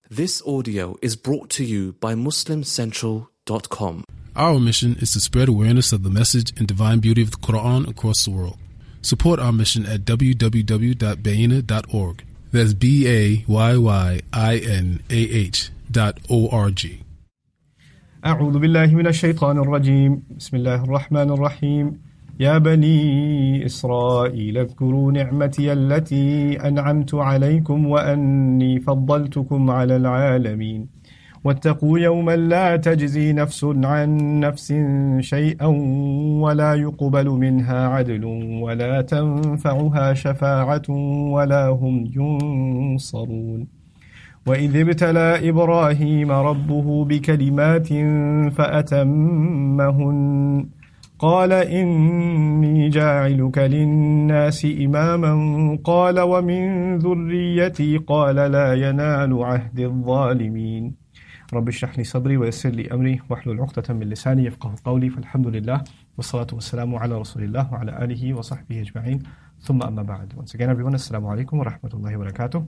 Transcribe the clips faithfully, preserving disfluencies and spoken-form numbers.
This audio is brought to you by Muslim Central dot com. Our mission is to spread awareness of the message and divine beauty of the Quran across the world. Support our mission at w w w dot bayina dot org. That's B A Y Y I N A H dot O R G. أعوذ بالله من الشيطان الرجيم بسم الله الرحمن الرحيم يا بني إسرائيل اذكروا نعمتي التي أنعمت عليكم وأني فضلتكم على العالمين واتقوا يوما لا تجزي نفس عن نفس شيئا ولا يقبل منها عدل ولا تنفعها شفاعة ولا هم ينصرون وإذ ابتلى إبراهيم ربه بكلمات فأتمهن قال إني جاعلك للناس إماما قال ومن ذريتي قال لا ينال عهد الظالمين رب اشرح لي صدري ويسر لي أمري واحلل عقدة من لساني يفقهوا قولي فالحمد لله والصلاة والسلام على رسول الله وعلى آله وصحبه أجمعين ثم أما بعد. Once again everyone, Assalamu alaikum wa rahmatullahi wa barakatuh.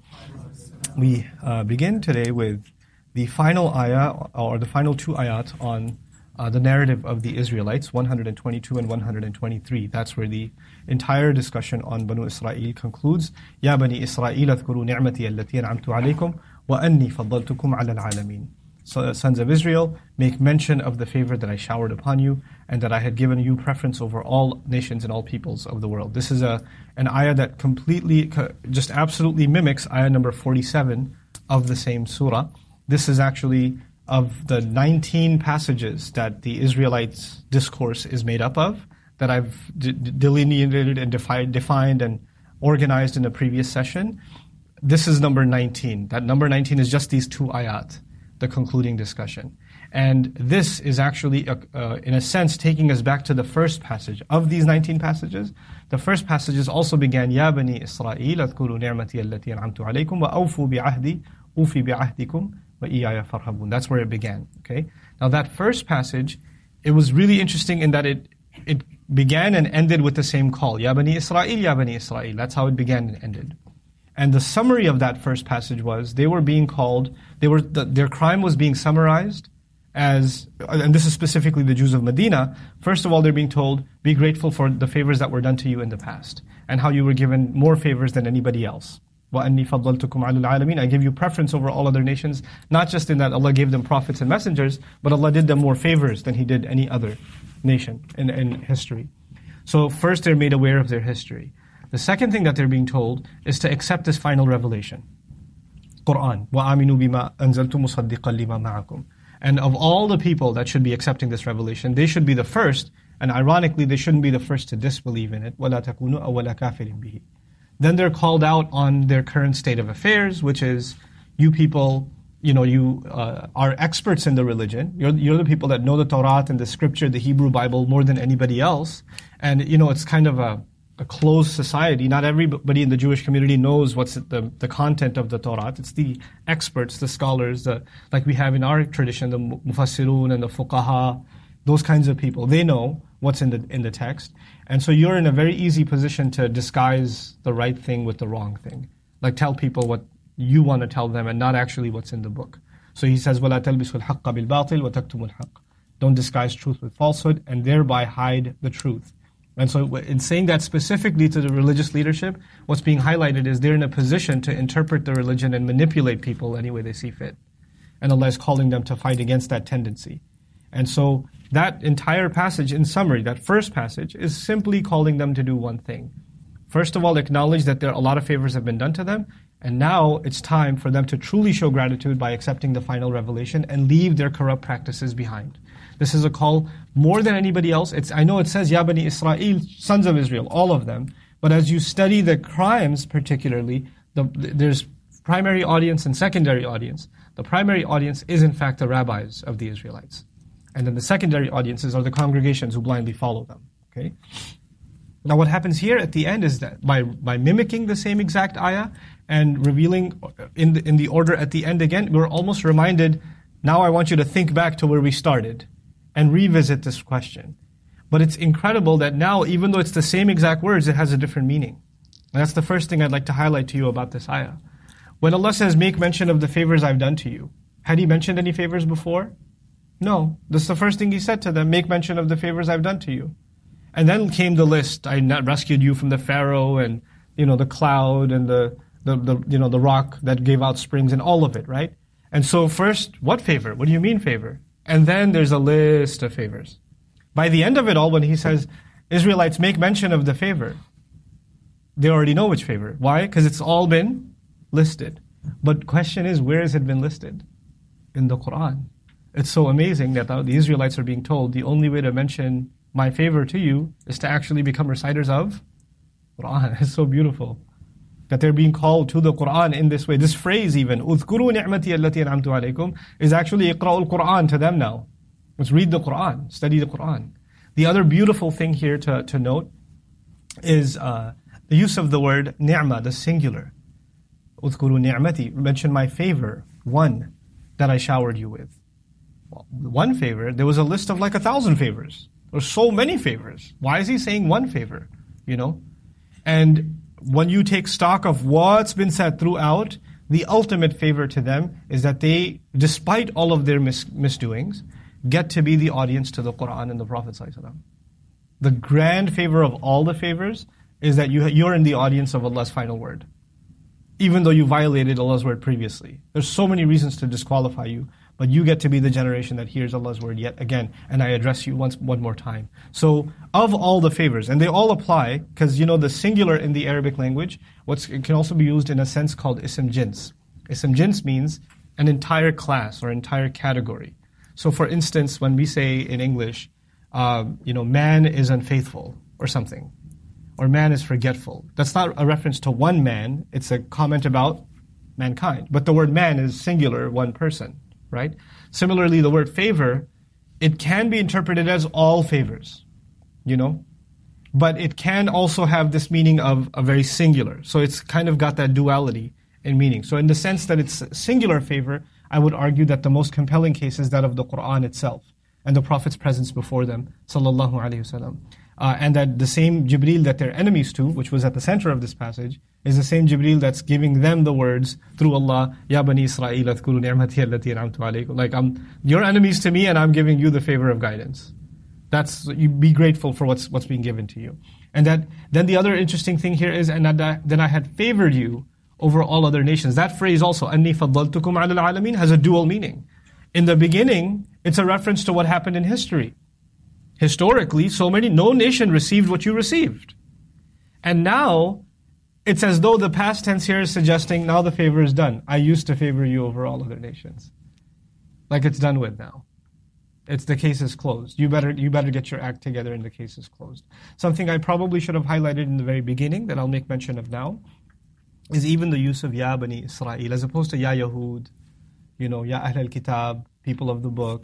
We uh, begin today with the final ayah or the final two ayat on uh, the narrative of the Israelites, one hundred twenty-two and one hundred twenty-three. That's where the entire discussion on Banu Israel concludes. Ya Bani Israel adhkuru ni'mati allati an'amtu alaykum wa anni faddaltukum ala al-alamin. So, sons of Israel, make mention of the favor that I showered upon you and that I had given you preference over all nations and all peoples of the world. This is a an ayah that completely, just absolutely mimics ayah number forty-seven of the same surah. This is actually of the nineteen passages that the Israelites' discourse is made up of, that I've d- delineated and defined, defined and organized in the previous session. This is number nineteen. That number nineteen is just these two ayat, the concluding discussion. And this is actually, uh, uh, in a sense, taking us back to the first passage. Of these nineteen passages, the first passages also began, Ya Bani Israel, adhkuru ni'mati allati an'amtu alaykum wa awfu bi'ahdi, ufi bi'ahdikum wa iyaya farhabun. That's where it began, okay? Now that first passage, it was really interesting in that it it began and ended with the same call. Ya Bani Israel, Ya Bani Israel. That's how it began and ended. And the summary of that first passage was they were being called, they were the, their crime was being summarized as, and this is specifically the Jews of Medina. First of all, they're being told, be grateful for the favors that were done to you in the past and how you were given more favors than anybody else. وَأَنِّي فَضَّلْتُكُمْ عَلَى الْعَالَمِينَ. I give you preference over all other nations, not just in that Allah gave them prophets and messengers, but Allah did them more favors than He did any other nation in, in history. So first they're made aware of their history. The second thing that they're being told is to accept this final revelation. Quran. وَآمِنُوا بِمَا أَنزَلْتُ مُصَدِّقًا لِمَا مَعَكُمْ. And of all the people that should be accepting this revelation, they should be the first, and ironically, they shouldn't be the first to disbelieve in it. وَلَا تَكُونُوا أَوَّلَ كَافِرٍ بِهِ. Then they're called out on their current state of affairs, which is, you people, you know, you uh, are experts in the religion. You're, you're the people that know the Torah and the scripture, the Hebrew Bible, more than anybody else. And, you know, it's kind of a a closed society. Not everybody in the Jewish community knows what's the, the content of the Torah. It's the experts, the scholars, the, like we have in our tradition, the mufassirun and the fuqaha, those kinds of people. They know what's in the in the text. And so you're in a very easy position to disguise the right thing with the wrong thing. Like tell people what you want to tell them and not actually what's in the book. So he says, وَلَا تَلْبِسُوا الْحَقَّ بِالْبَاطِلِ وَتَكْتُمُوا الْحَقَّ. Don't disguise truth with falsehood and thereby hide the truth. And so in saying that specifically to the religious leadership, what's being highlighted is they're in a position to interpret the religion and manipulate people any way they see fit. And Allah is calling them to fight against that tendency. And so that entire passage, in summary, that first passage, is simply calling them to do one thing. First of all, acknowledge that there are a lot of favors have been done to them, and now it's time for them to truly show gratitude by accepting the final revelation and leave their corrupt practices behind. This is a call more than anybody else. It's, I know it says, Ya Bani Israel, sons of Israel, all of them. But as you study the crimes particularly, the, there's primary audience and secondary audience. The primary audience is in fact the rabbis of the Israelites. And then the secondary audiences are the congregations who blindly follow them. Okay. Now what happens here at the end is that by, by mimicking the same exact ayah and revealing in the, in the order at the end again, we're almost reminded, now I want you to think back to where we started and revisit this question. But it's incredible that now, even though it's the same exact words, it has a different meaning. And that's the first thing I'd like to highlight to you about this ayah. When Allah says, make mention of the favors I've done to you, had He mentioned any favors before? No. This is the first thing He said to them, make mention of the favors I've done to you. And then came the list. I rescued you from the Pharaoh and, you know, the cloud and the, the, the, you know, the rock that gave out springs and all of it, right? And so first, what favor? What do you mean favor? And then there's a list of favors. By the end of it all, when He says, Israelites, make mention of the favor, they already know which favor. Why? Because it's all been listed. But question is, where has it been listed? In the Quran. It's so amazing that the Israelites are being told the only way to mention my favor to you is to actually become reciters of Quran. It's so beautiful that they're being called to the Quran in this way. This phrase even, اذكروا نعمتي التي أنعمت عليكم, is actually اقرأوا القرآن to them now. Let's read the Quran, study the Quran. The other beautiful thing here to, to note is uh, the use of the word ni'mah, the singular. اذكروا نعمتي, mention my favor, one, that I showered you with. Well, one favor, there was a list of like a thousand favors. There's so many favors. Why is He saying one favor? You know? And when you take stock of what's been said throughout, the ultimate favor to them is that they, despite all of their mis- misdoings, get to be the audience to the Quran and the Prophet ﷺ. The grand favor of all the favors is that you, you're in the audience of Allah's final word, even though you violated Allah's word previously. There's so many reasons to disqualify you, but you get to be the generation that hears Allah's word yet again. And I address you once, one more time. So, of all the favors, and they all apply, because you know the singular in the Arabic language, what's, it can also be used in a sense called ism jins. Ism jins means an entire class or entire category. So for instance, when we say in English, um, you know, man is unfaithful or something, or man is forgetful, that's not a reference to one man, it's a comment about mankind. But the word man is singular, one person. Right? Similarly, the word favor, it can be interpreted as all favors, you know, but it can also have this meaning of a very singular. So it's kind of got that duality in meaning. So in the sense that it's a singular favor, I would argue that the most compelling case is that of the Quran itself and the Prophet's presence before them, sallallahu alaihi wasallam. Uh, and that the same Jibreel that they're enemies to, which was at the center of this passage, is the same Jibreel that's giving them the words through Allah, Ya Bani Israel, adhkuru ni'mati allati an'amtu alaykum. Like, I'm, you're enemies to me and I'm giving you the favor of guidance. That's, you be grateful for what's what's being given to you. And that, then the other interesting thing here is, and that, then I had favored you over all other nations. That phrase also, أَنِّي فَضَّلْتُكُمْ عَلَى الْعَالَمِينَ, has a dual meaning. In the beginning, it's a reference to what happened in history. Historically, so many, no nation received what you received. And now, it's as though the past tense here is suggesting, now the favor is done. I used to favor you over all other nations. Like it's done with now. It's the case is closed. You better you better get your act together and the case is closed. Something I probably should have highlighted in the very beginning that I'll make mention of now is even the use of Ya Bani Israel as opposed to Ya Yahud, you know, Ya Ahl al-Kitab, people of the book,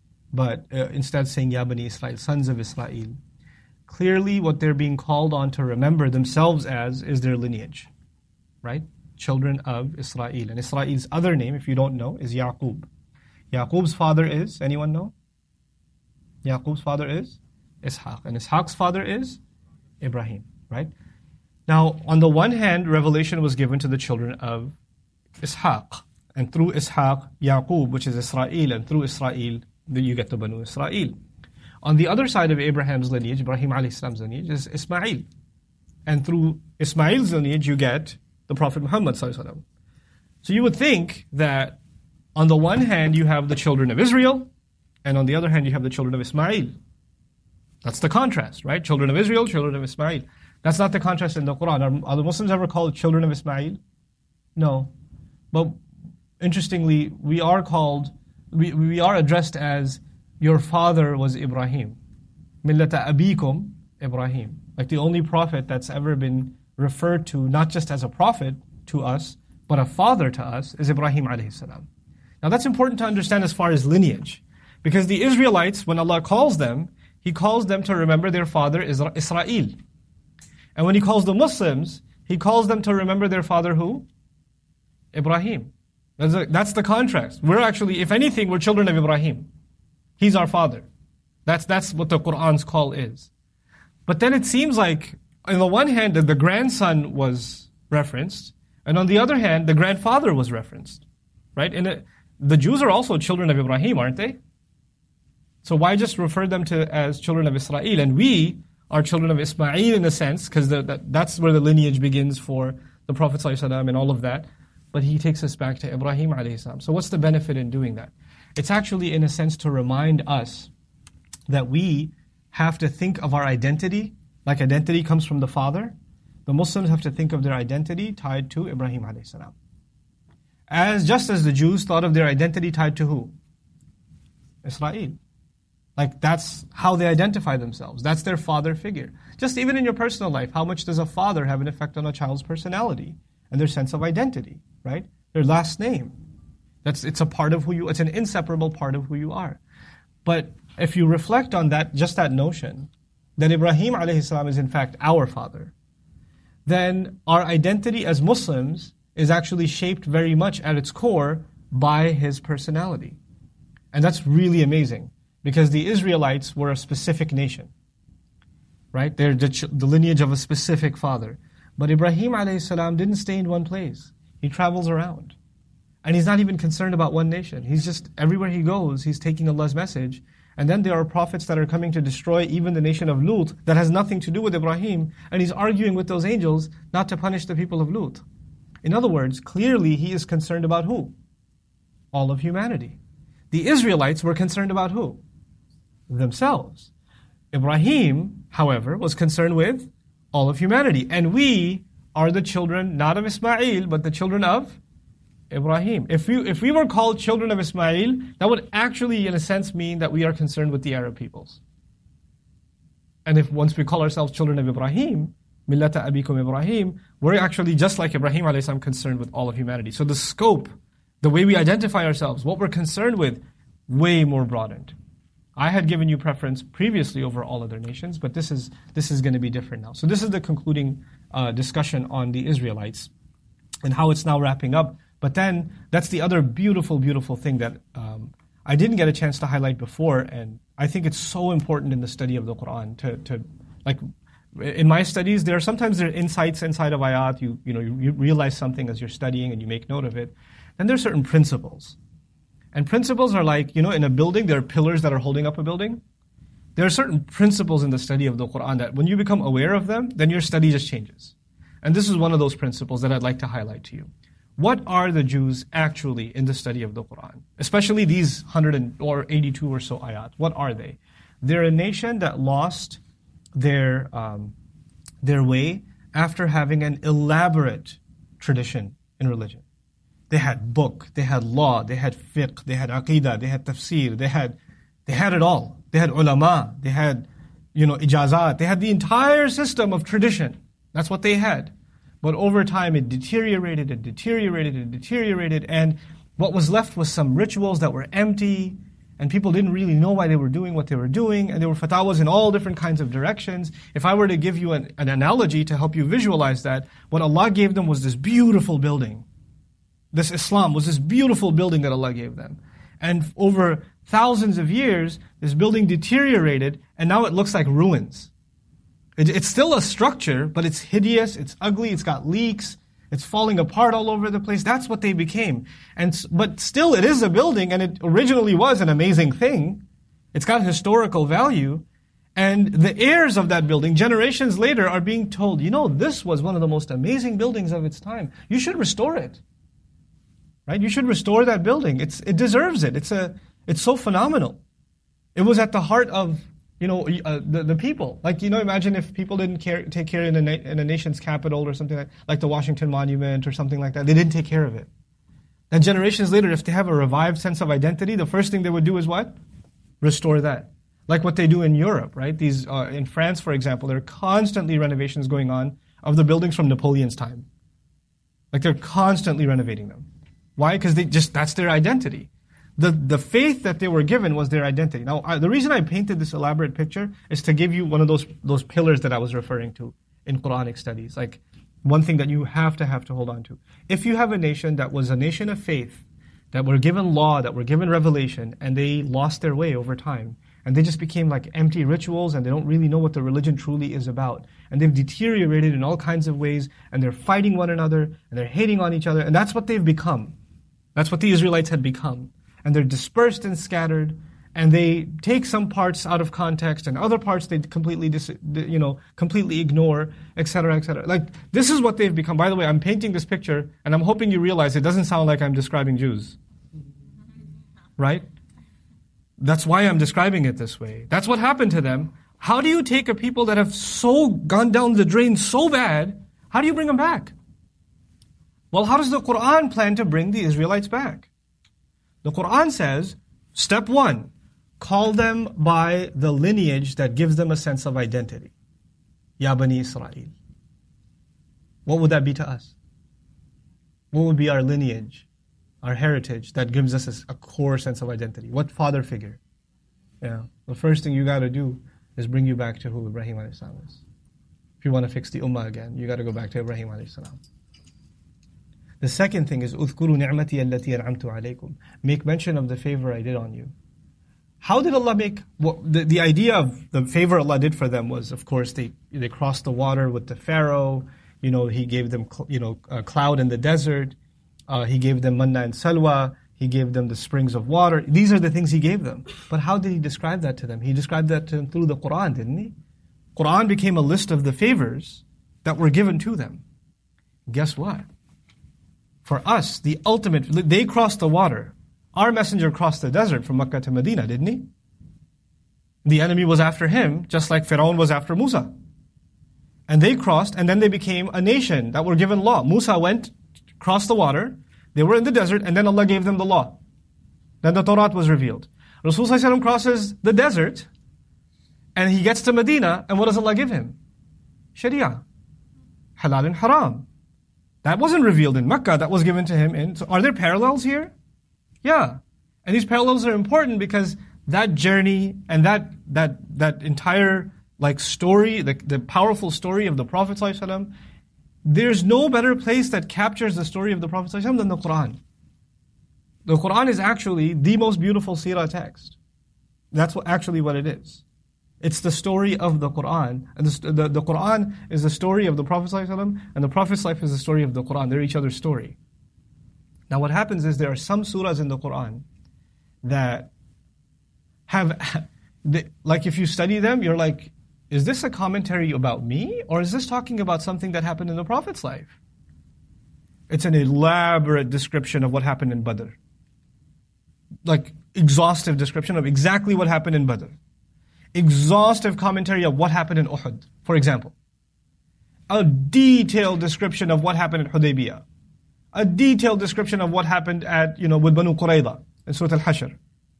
but uh, instead saying Ya Bani Israel, sons of Israel. Clearly what they're being called on to remember themselves as is their lineage, right? Children of Israel. And Israel's other name, if you don't know, is Yaqub. Yaqub's father is, anyone know? Yaqub's father is Ishaq. And Ishaq's father is Ibrahim, right? Now, on the one hand, revelation was given to the children of Ishaq. And through Ishaq, Yaqub, which is Israel, and through Israel, you get the Banu Israel. On the other side of Abraham's lineage, Ibrahim alayhi salam's lineage, is Ismail. And through Ismail's lineage, you get the Prophet Muhammad sallallahu alaihi wasallam. So you would think that on the one hand, you have the children of Israel, and on the other hand, you have the children of Ismail. That's the contrast, right? Children of Israel, children of Ismail. That's not the contrast in the Quran. Are, are the Muslims ever called children of Ismail? No. But interestingly, we are called, we, we are addressed as, your father was Ibrahim. Millata abikum, Ibrahim. Like the only prophet that's ever been referred to, not just as a prophet to us, but a father to us, is Ibrahim alayhi salam. Now that's important to understand as far as lineage. Because the Israelites, when Allah calls them, He calls them to remember their father Israel. And when He calls the Muslims, He calls them to remember their father who? Ibrahim. That's, a, that's the contrast. We're actually, if anything, we're children of Ibrahim. He's our father. That's, that's what the Qur'an's call is. But then it seems like, on the one hand, that the grandson was referenced, And on the other hand, the grandfather was referenced, right? And it, the Jews are also children of Ibrahim, aren't they? So why just refer them to as children of Israel? And we are children of Ismail in a sense, because that, that's where the lineage begins for the Prophet ﷺ and all of that. But he takes us back to Ibrahim alayhi salam. So what's the benefit in doing that? It's actually, in a sense, to remind us that we have to think of our identity, like identity comes from the father. The Muslims have to think of their identity tied to Ibrahim alayhi salam. As just as the Jews thought of their identity tied to who? Israel. Like that's how they identify themselves. That's their father figure. Just even in your personal life, how much does a father have an effect on a child's personality and their sense of identity, right? Their last name. That's it's a part of who you, it's an inseparable part of who you are. But if you reflect on that, just that notion, that Ibrahim alayhi salam is in fact our father, then our identity as Muslims is actually shaped very much at its core by his personality. And that's really amazing, because the Israelites were a specific nation, right? They're the, the lineage of a specific father. But Ibrahim alayhi salam didn't stay in one place. He travels around. And he's not even concerned about one nation. He's just, everywhere he goes, he's taking Allah's message. And then there are prophets that are coming to destroy even the nation of Lut that has nothing to do with Ibrahim. And he's arguing with those angels not to punish the people of Lut. In other words, clearly he is concerned about who? All of humanity. The Israelites were concerned about who? Themselves. Ibrahim, however, was concerned with all of humanity. And we are the children, not of Ismail, but the children of Ibrahim. If we, if we were called children of Ismail, that would actually, in a sense, mean that we are concerned with the Arab peoples. And if once we call ourselves children of Ibrahim, Millata Abikum Ibrahim, we're actually just like Ibrahim alayhi salam, concerned with all of humanity. So the scope, the way we identify ourselves, what we're concerned with, way more broadened. I had given you preference previously over all other nations, but this is this is going to be different now. So this is the concluding uh, discussion on the Israelites and how it's now wrapping up. But then that's the other beautiful, beautiful thing that um, I didn't get a chance to highlight before, and I think it's so important in the study of the Quran to, to like, in my studies, there are sometimes there are insights inside of ayat. You you know you, you realize something as you're studying and you make note of it. And there are certain principles. And principles are like, you know, in a building, there are pillars that are holding up a building. There are certain principles in the study of the Quran that when you become aware of them, then your study just changes. And this is one of those principles that I'd like to highlight to you. What are the Jews actually in the study of the Quran? Especially these one hundred or eighty-two or so ayat. What are they? They're a nation that lost their, um, their way after having an elaborate tradition in religion. They had book, they had law, they had fiqh, they had aqidah, they had tafsir, they had, they had it all. They had ulama, they had, you know, ijazat, they had the entire system of tradition. That's what they had. But over time it deteriorated, it deteriorated, it deteriorated, and what was left was some rituals that were empty, and people didn't really know why they were doing what they were doing, and there were fatwas in all different kinds of directions. If I were to give you an, an analogy to help you visualize that, what Allah gave them was this beautiful building. This Islam was this beautiful building that Allah gave them. And over thousands of years, this building deteriorated, and now it looks like ruins. It, it's still a structure, but it's hideous, it's ugly, it's got leaks, it's falling apart all over the place. That's what they became. And but still, it is a building, and it originally was an amazing thing. It's got historical value. And the heirs of that building, generations later, are being told, you know, this was one of the most amazing buildings of its time. You should restore it. Right? You should restore that building. It's it deserves it. It's a it's so phenomenal. It was at the heart of, you know, uh, the the people. Like, you know, imagine if people didn't care, take care in a na- in a nation's capital or something like like the Washington Monument or something like that. They didn't take care of it. Then generations later, if they have a revived sense of identity, the first thing they would do is what? Restore that. Like what they do in Europe, right? These uh, in France, for example, there are constantly renovations going on of the buildings from Napoleon's time. Like they're constantly renovating them. Why? Because they just, that's their identity. The the faith that they were given was their identity. Now, I, the reason I painted this elaborate picture is to give you one of those those pillars that I was referring to in Quranic studies. Like, one thing that you have to have to hold on to. If you have a nation that was a nation of faith, that were given law, that were given revelation, and they lost their way over time, and they just became like empty rituals, and they don't really know what the religion truly is about. And they've deteriorated in all kinds of ways, and they're fighting one another, and they're hating on each other, and that's what they've become. That's what the Israelites had become. And they're dispersed and scattered, and they take some parts out of context, and other parts they completely, dis, you know, completely ignore, et cetera, et cetera. Like, this is what they've become. By the way, I'm painting this picture, and I'm hoping you realize it doesn't sound like I'm describing Jews. Right? That's why I'm describing it this way. That's what happened to them. How do you take a people that have so gone down the drain so bad, how do you bring them back? Well, how does the Quran plan to bring the Israelites back? The Quran says, step one, call them by the lineage that gives them a sense of identity. Ya Bani Israel. What would that be to us? What would be our lineage, our heritage that gives us a core sense of identity? What father figure? Yeah. The first thing you got to do is bring you back to who Ibrahim alayhi salam is. If you want to fix the ummah again, you got to go back to Ibrahim alayhi salam. The second thing is اذكروا نعمتي التي أنعمت عليكم. Make mention of the favor I did on you. How did Allah make, well, the, the idea of the favor Allah did for them was, of course, they, they crossed the water with the Pharaoh, you know, He gave them, you know, a cloud in the desert, uh, He gave them manna and salwa, He gave them the springs of water. These are the things He gave them. But how did He describe that to them? He described that to them through the Quran, didn't He? Quran became a list of the favors that were given to them. Guess what? For us, the ultimate, they crossed the water. Our messenger crossed the desert from Mecca to Medina, didn't he? The enemy was after him, just like Pharaoh was after Musa. And they crossed, and then they became a nation that were given law. Musa went, crossed the water, they were in the desert, and then Allah gave them the law. Then the Torah was revealed. Rasul crosses the desert, and he gets to Medina, and what does Allah give him? Sharia. Halal and haram. That wasn't revealed in Mecca, that was given to him in... So are there parallels here? Yeah. And these parallels are important because that journey and that that that entire like story, the, the powerful story of the Prophet ﷺ, there's no better place that captures the story of the Prophet ﷺ than the Quran. The Quran is actually the most beautiful seerah text. That's what, actually what it is. It's the story of the Quran. And the, the, the Quran is the story of the Prophet ﷺ, and the Prophet's life is the story of the Quran. They're each other's story. Now what happens is there are some surahs in the Quran that have, like if you study them, you're like, is this a commentary about me? Or is this talking about something that happened in the Prophet's life? It's an elaborate description of what happened in Badr. Like exhaustive description of exactly what happened in Badr. Exhaustive commentary of what happened in Uhud, for example. A detailed description of what happened in Hudaybiyah. A detailed description of what happened at, you know, with Banu Qurayza in Surah Al-Hashr.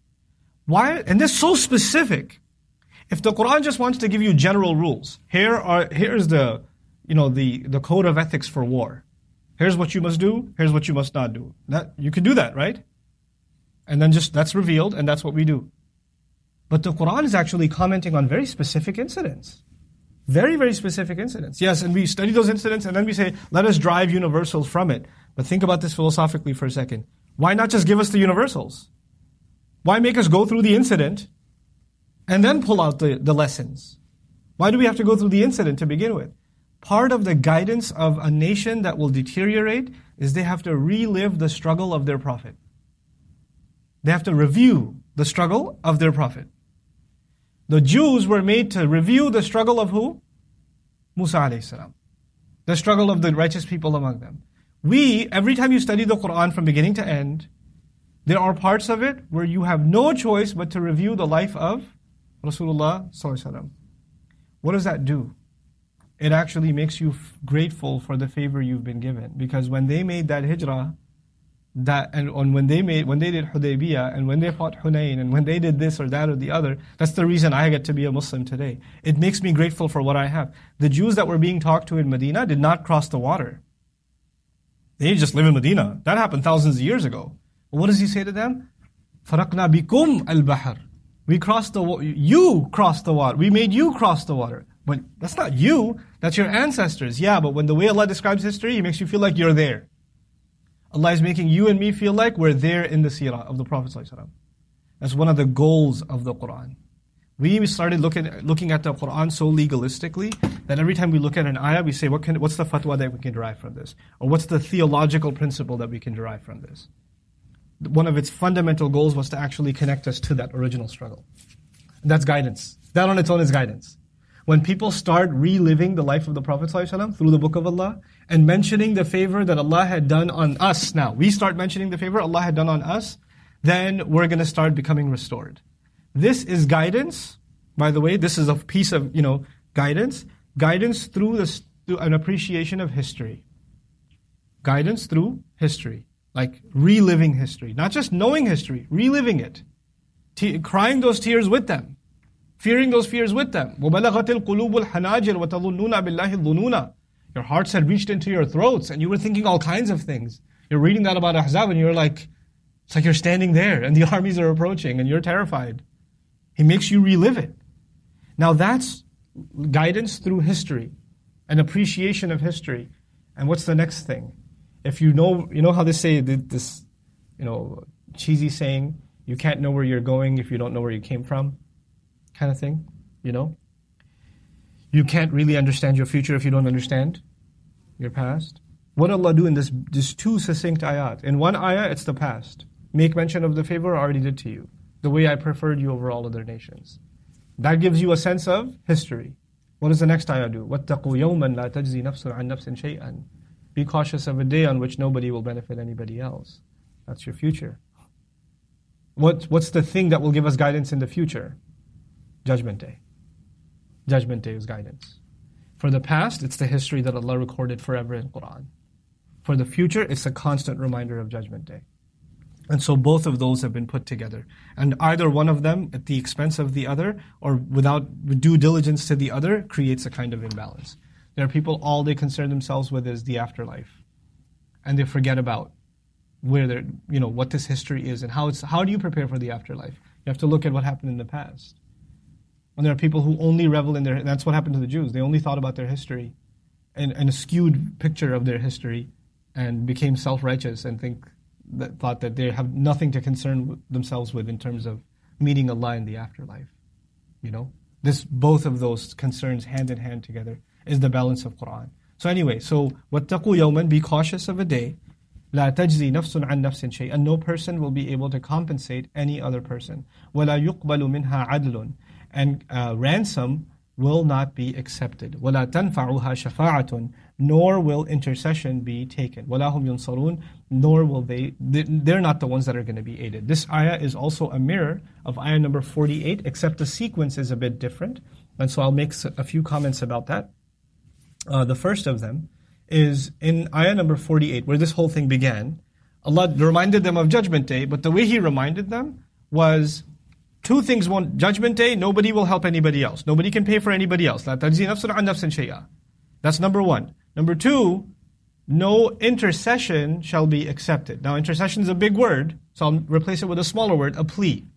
Why? And this is so specific. If the Quran just wants to give you general rules, here are, here's the, you know, the, the code of ethics for war. Here's what you must do, here's what you must not do. That, you can do that, right? And then just, that's revealed, and that's what we do. But the Quran is actually commenting on very specific incidents. Very, very specific incidents. Yes, and we study those incidents, and then we say, let us drive universals from it. But think about this philosophically for a second. Why not just give us the universals? Why make us go through the incident and then pull out the, the lessons? Why do we have to go through the incident to begin with? Part of the guidance of a nation that will deteriorate is they have to relive the struggle of their prophet. They have to review the struggle of their prophet. The Jews were made to review the struggle of who? Musa alayhi salam. The struggle of the righteous people among them. We, every time you study the Quran from beginning to end, there are parts of it where you have no choice but to review the life of Rasulullah sallallahu alaihi wasallam. What does that do? It actually makes you f- grateful for the favor you've been given. Because when they made that hijrah, that and on when they made when they did Hudaybiyah and when they fought Hunayn and when they did this or that or the other, that's the reason I get to be a Muslim today. It makes me grateful for what I have. The Jews that were being talked to in Medina did not cross the water. They didn't just live in Medina. That happened thousands of years ago. But what does he say to them? فَرَقْنَا بِكُمْ الْبَحْرِ. We crossed the water. You crossed the water. We made you cross the water. But that's not you. That's your ancestors. Yeah, but when the way Allah describes history, He makes you feel like you're there. Allah is making you and me feel like we're there in the seerah of the Prophet ﷺ. That's one of the goals of the Quran. We started looking looking at the Quran so legalistically that every time we look at an ayah, we say, what can, what's the fatwa that we can derive from this? Or what's the theological principle that we can derive from this? One of its fundamental goals was to actually connect us to that original struggle. That's guidance. That on its own is guidance. When people start reliving the life of the Prophet ﷺ through the Book of Allah and mentioning the favor that Allah had done on us now, we start mentioning the favor Allah had done on us, then we're going to start becoming restored. This is guidance. By the way, this is a piece of, you know, guidance. Guidance through, this, through an appreciation of history. Guidance through history. Like reliving history. Not just knowing history, reliving it. Te- crying those tears with them. Fearing those fears with them. وَبَلَغَتِ الْقُلُوبُ الْحَنَاجِرُ وَتَظُنُّونَ بِاللَّهِ الظُّنُونَ. Your hearts had reached into your throats and you were thinking all kinds of things. You're reading that about Ahzab and you're like, it's like you're standing there and the armies are approaching and you're terrified. He makes you relive it. Now that's guidance through history, an appreciation of history. And what's the next thing? If you know, you know how they say this, you know, cheesy saying, you can't know where you're going if you don't know where you came from, kind of thing, you know? You can't really understand your future if you don't understand your past. What did Allah do in this, this two succinct ayat? In one ayah, it's the past. Make mention of the favor I already did to you. The way I preferred you over all other nations. That gives you a sense of history. What does the next ayah do? وَاتَّقُوا يَوْمًا لَا تَجْزِي نَفْسٌ عَنْ نَفْسٍ شَيْئًا. Be cautious of a day on which nobody will benefit anybody else. That's your future. What, what's the thing that will give us guidance in the future? Judgment Day. Judgment Day is guidance. For the past, it's the history that Allah recorded forever in Quran. For the future, it's a constant reminder of Judgment Day. And so both of those have been put together. And either one of them at the expense of the other or without due diligence to the other creates a kind of imbalance. There are people, all they concern themselves with is the afterlife. And they forget about where they're, you know, what this history is and how it's, how do you prepare for the afterlife? You have to look at what happened in the past. And there are people who only revel in their, that's what happened to the Jews. They only thought about their history and, and a skewed picture of their history and became self-righteous and think, that thought that they have nothing to concern themselves with in terms of meeting Allah in the afterlife. You know? This, both of those concerns hand in hand together is the balance of Quran. So anyway, so وَاتَّقُوا يَوْمًا, be cautious of a day, لَا تَجْزِي نَفْسٌ عَنْ نَفْسٍ شَيْئًا, and no person will be able to compensate any other person. وَلَا يُقْبَلُ مِنْهَا عَدْلٌ, and uh, ransom will not be accepted. وَلَا تَنْفَعُهَا شَفَاعَةٌ, nor will intercession be taken. وَلَا هُمْ يُنصَرُونَ, nor will they, they're not the ones that are going to be aided. This ayah is also a mirror of ayah number forty-eight, except the sequence is a bit different. And so I'll make a few comments about that. Uh, the first of them is in ayah number forty-eight, where this whole thing began. Allah reminded them of Judgment Day, but the way He reminded them was two things. One, Judgment Day, nobody will help anybody else. Nobody can pay for anybody else. لَا تَجْزِي نَفْسٌ عَنْ نَفْسٍ شَيْئًا. That's number one. Number two, no intercession shall be accepted. Now, intercession is a big word, so I'll replace it with a smaller word, a plea.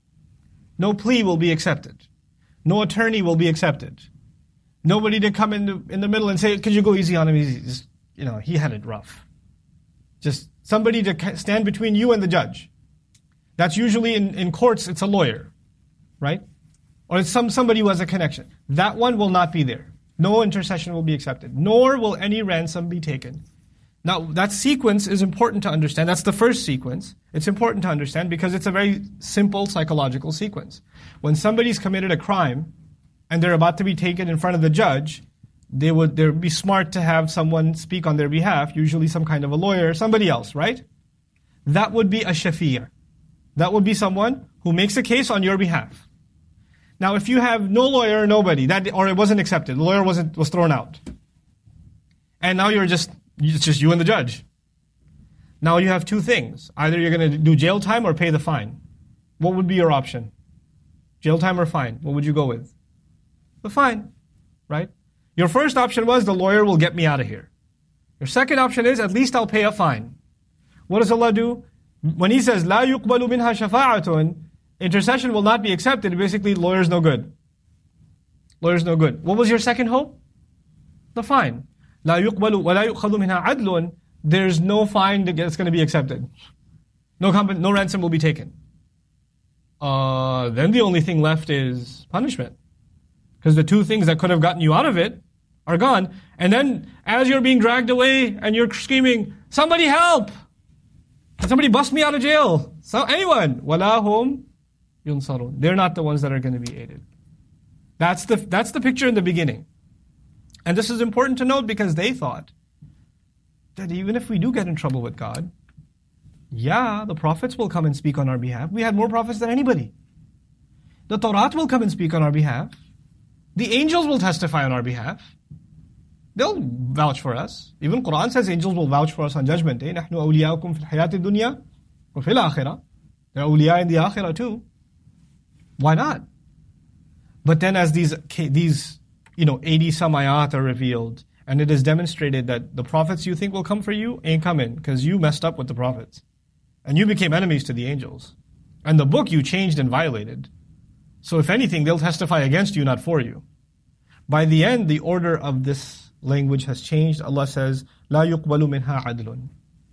No plea will be accepted. No attorney will be accepted. Nobody to come in the, in the middle and say, could you go easy on him? He's, just, you know, he had it rough. Just somebody to stand between you and the judge. That's usually in, in courts, it's a lawyer, right? Or it's some somebody who has a connection. That one will not be there. No intercession will be accepted, nor will any ransom be taken. Now, that sequence is important to understand. That's the first sequence. It's important to understand because it's a very simple psychological sequence. When somebody's committed a crime and they're about to be taken in front of the judge, they would they would be smart to have someone speak on their behalf, usually some kind of a lawyer, somebody else, right? That would be a shafi'. That would be someone who makes a case on your behalf. Now, if you have no lawyer, nobody, that or it wasn't accepted, the lawyer wasn't was thrown out, and now you're just it's just you and the judge. Now you have two things: either you're going to do jail time or pay the fine. What would be your option? Jail time or fine? What would you go with? The fine, right? Your first option was the lawyer will get me out of here. Your second option is at least I'll pay a fine. What does Allah do? When He says لا يقبل منها شفاعة, intercession will not be accepted, basically lawyer's no good. Lawyer's no good. What was your second hope? The fine. لا يقبل ولا يؤخذ منها عدل, there's no fine that's going to be accepted. No comp- no ransom will be taken. uh, then the only thing left is punishment. Because the two things that could have gotten you out of it are gone. And then as you're being dragged away and you're screaming, somebody help! Somebody bust me out of jail. So anyone. وَلَا هُمْ يُنصَرُونَ. They're not the ones that are going to be aided. That's the, that's the picture in the beginning. And this is important to note because they thought that even if we do get in trouble with God, yeah, the prophets will come and speak on our behalf. We had more prophets than anybody. The Torah will come and speak on our behalf. The angels will testify on our behalf. They'll vouch for us. Even Quran says angels will vouch for us on Judgment Day. نَحْنُ أَوْلِيَاؤُكُمْ فِي الْحَيَاةِ الدُّنْيَا وَفِي الْآخِرَةِ. They're awliya in the akhirah too. Why not? But then as these, these you know, eighty some ayat are revealed, and it is demonstrated that the prophets you think will come for you ain't coming, because you messed up with the prophets. And you became enemies to the angels. And the book you changed and violated. So if anything, they'll testify against you, not for you. By the end, the order of this language has changed. Allah says, لا يقبل منها عدل.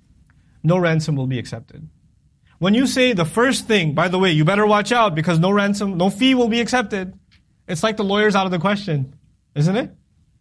No ransom will be accepted. When you say the first thing, by the way, you better watch out because no ransom, no fee will be accepted. It's like the lawyer's out of the question, isn't it?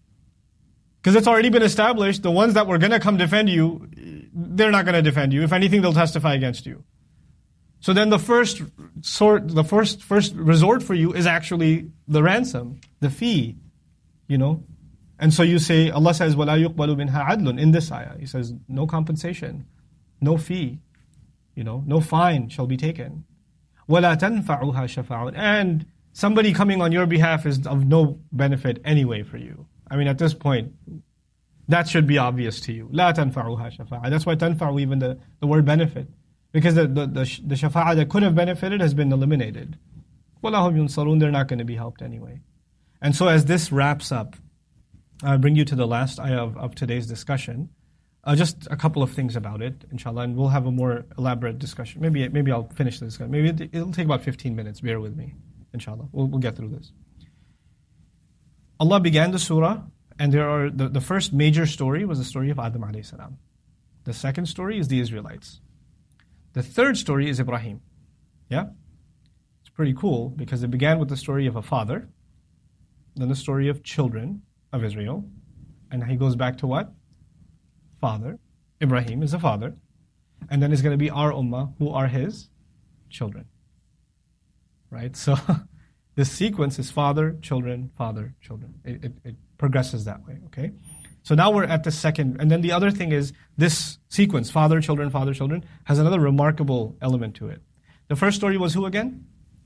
Because it's already been established, the ones that were going to come defend you, they're not going to defend you. If anything, they'll testify against you. So then the first sort, the first first resort for you is actually the ransom, the fee, you know. And so you say, Allah says, وَلَا يُقْبَلُ مِنْهَا عَدْلٌ. In this ayah, He says, no compensation, no fee, you know, no fine shall be taken. وَلَا تَنْفَعُهَا شَفَاعٌ. And somebody coming on your behalf is of no benefit anyway for you. I mean, at this point, that should be obvious to you. لَا تَنْفَعُهَا شَفَاعٌ. That's why تنفع, even the, the word benefit. Because the, the, the, the shafa'ah that could have benefited has been eliminated. وَلَهُمْ يُنصَرُونَ. They're not going to be helped anyway. And so as this wraps up, I'll bring you to the last ayah of, of today's discussion. Uh, just a couple of things about it, inshallah, and we'll have a more elaborate discussion. Maybe maybe I'll finish the discussion. Maybe it, it'll take about fifteen minutes. Bear with me, inshallah. We'll, we'll get through this. Allah began the surah, and there are the, the first major story was the story of Adam alayhi salam. The second story is the Israelites. The third story is Ibrahim. Yeah? It's pretty cool because it began with the story of a father, then the story of children of Israel, and he goes back to what? Father. Ibrahim is a father. And then it's going to be our ummah, who are his children. Right? So this sequence is father, children, father, children. It, it, it progresses that way, okay? So now we're at the second, and then the other thing is this sequence, father, children, father, children, has another remarkable element to it. The first story was who again?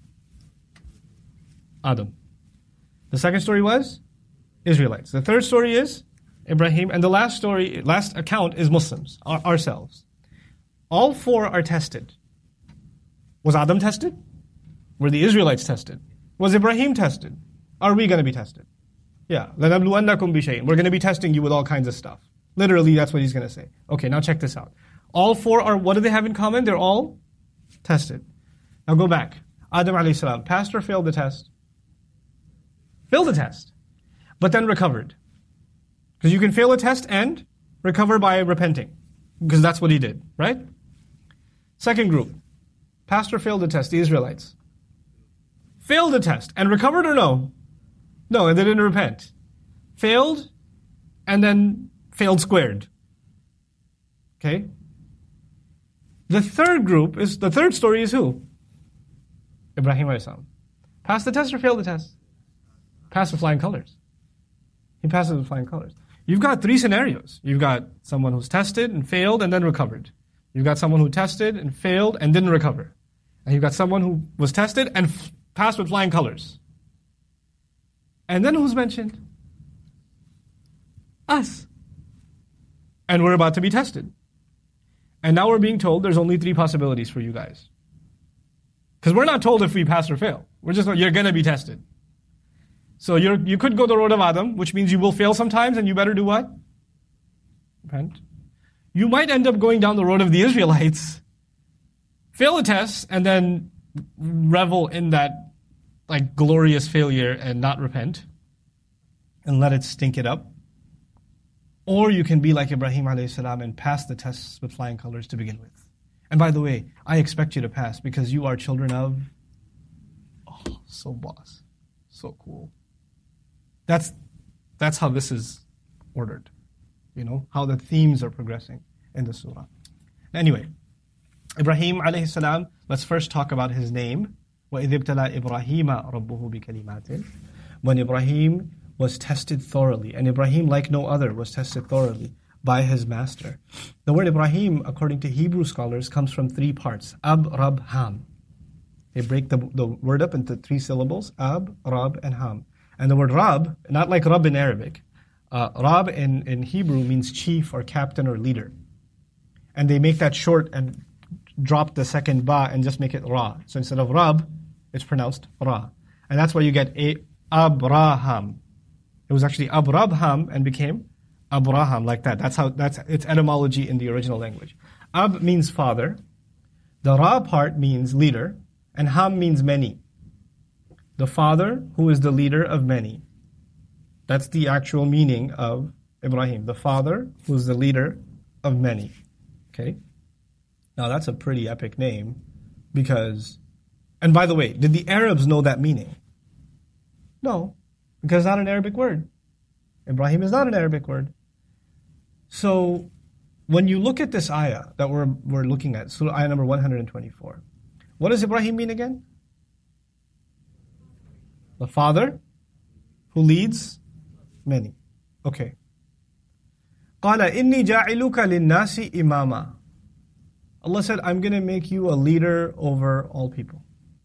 Adam. The second story was Israelites. The third story is Ibrahim, and the last story, last account is Muslims, our, ourselves. All four are tested. Was Adam tested? Were the Israelites tested? Was Ibrahim tested? Are we going to be tested? Yeah. لَنَبْلُوَنَّكُمْ بِشَيْءٍ. We're going to be testing you with all kinds of stuff. Literally, that's what he's going to say. Okay, now check this out. All four are, what do they have in common? They're all tested. Now go back. Adam alayhi salam, passed or failed the test? Failed the test. But then recovered. Because you can fail a test and recover by repenting. Because that's what he did, right? Second group. Passed or failed the test? The Israelites. Failed the test and recovered or no? No, and they didn't repent. Failed, and then failed squared. Okay? The third group is, the third story is who? Ibrahim alayhi salam. Passed the test or failed the test? Passed with flying colors. He passes with flying colors. You've got three scenarios. You've got someone who's tested and failed and then recovered. You've got someone who tested and failed and didn't recover. And you've got someone who was tested and f- passed with flying colors. And then who's mentioned? Us. And we're about to be tested. And now we're being told there's only three possibilities for you guys. Because we're not told if we pass or fail. We're just told you're going to be tested. So you're, you could go the road of Adam, which means you will fail sometimes, and you better do what? Repent. You might end up going down the road of the Israelites, fail a test, and then revel in that like glorious failure and not repent and let it stink it up. Or you can be like Ibrahim alayhi salam and pass the tests with flying colors to begin with. And by the way, I expect you to pass because you are children of so boss. So cool. That's that's how this is ordered. You know, how the themes are progressing in the surah. Anyway, Ibrahim alayhi salam, let's first talk about his name. وَإِذِ ابْتَلَى إِبْرَاهِيمَ رَبُّهُ بِكَلِمَاتٍ. When Ibrahim was tested thoroughly, and Ibrahim, like no other, was tested thoroughly by his master. The word Ibrahim, according to Hebrew scholars, comes from three parts. Ab, Rab, Ham. They break the, the word up into three syllables. Ab, Rab, and Ham. And the word Rab, not like Rab in Arabic. Uh, Rab in, in Hebrew means chief or captain or leader. And they make that short and drop the second ba and just make it Ra. So instead of Rab, it's pronounced Ra. And that's why you get a Abraham. It was actually Abraham and became Abraham, like that. That's how that's its etymology in the original language. Ab means father. The Ra part means leader. And Ham means many. The father who is the leader of many. That's the actual meaning of Ibrahim. The father who is the leader of many. Okay? Now that's a pretty epic name because, and by the way, did the Arabs know that meaning? No, because it's not an Arabic word. Ibrahim is not an Arabic word. So when you look at this ayah that we're, we're looking at, Surah ayah number one hundred twenty-four, what does Ibrahim mean again? The father who leads many. Okay. قَالَ إِنِّي جَاعِلُكَ لِلنَّاسِ إِمَامًا. Allah said, I'm going to make you a leader over all people.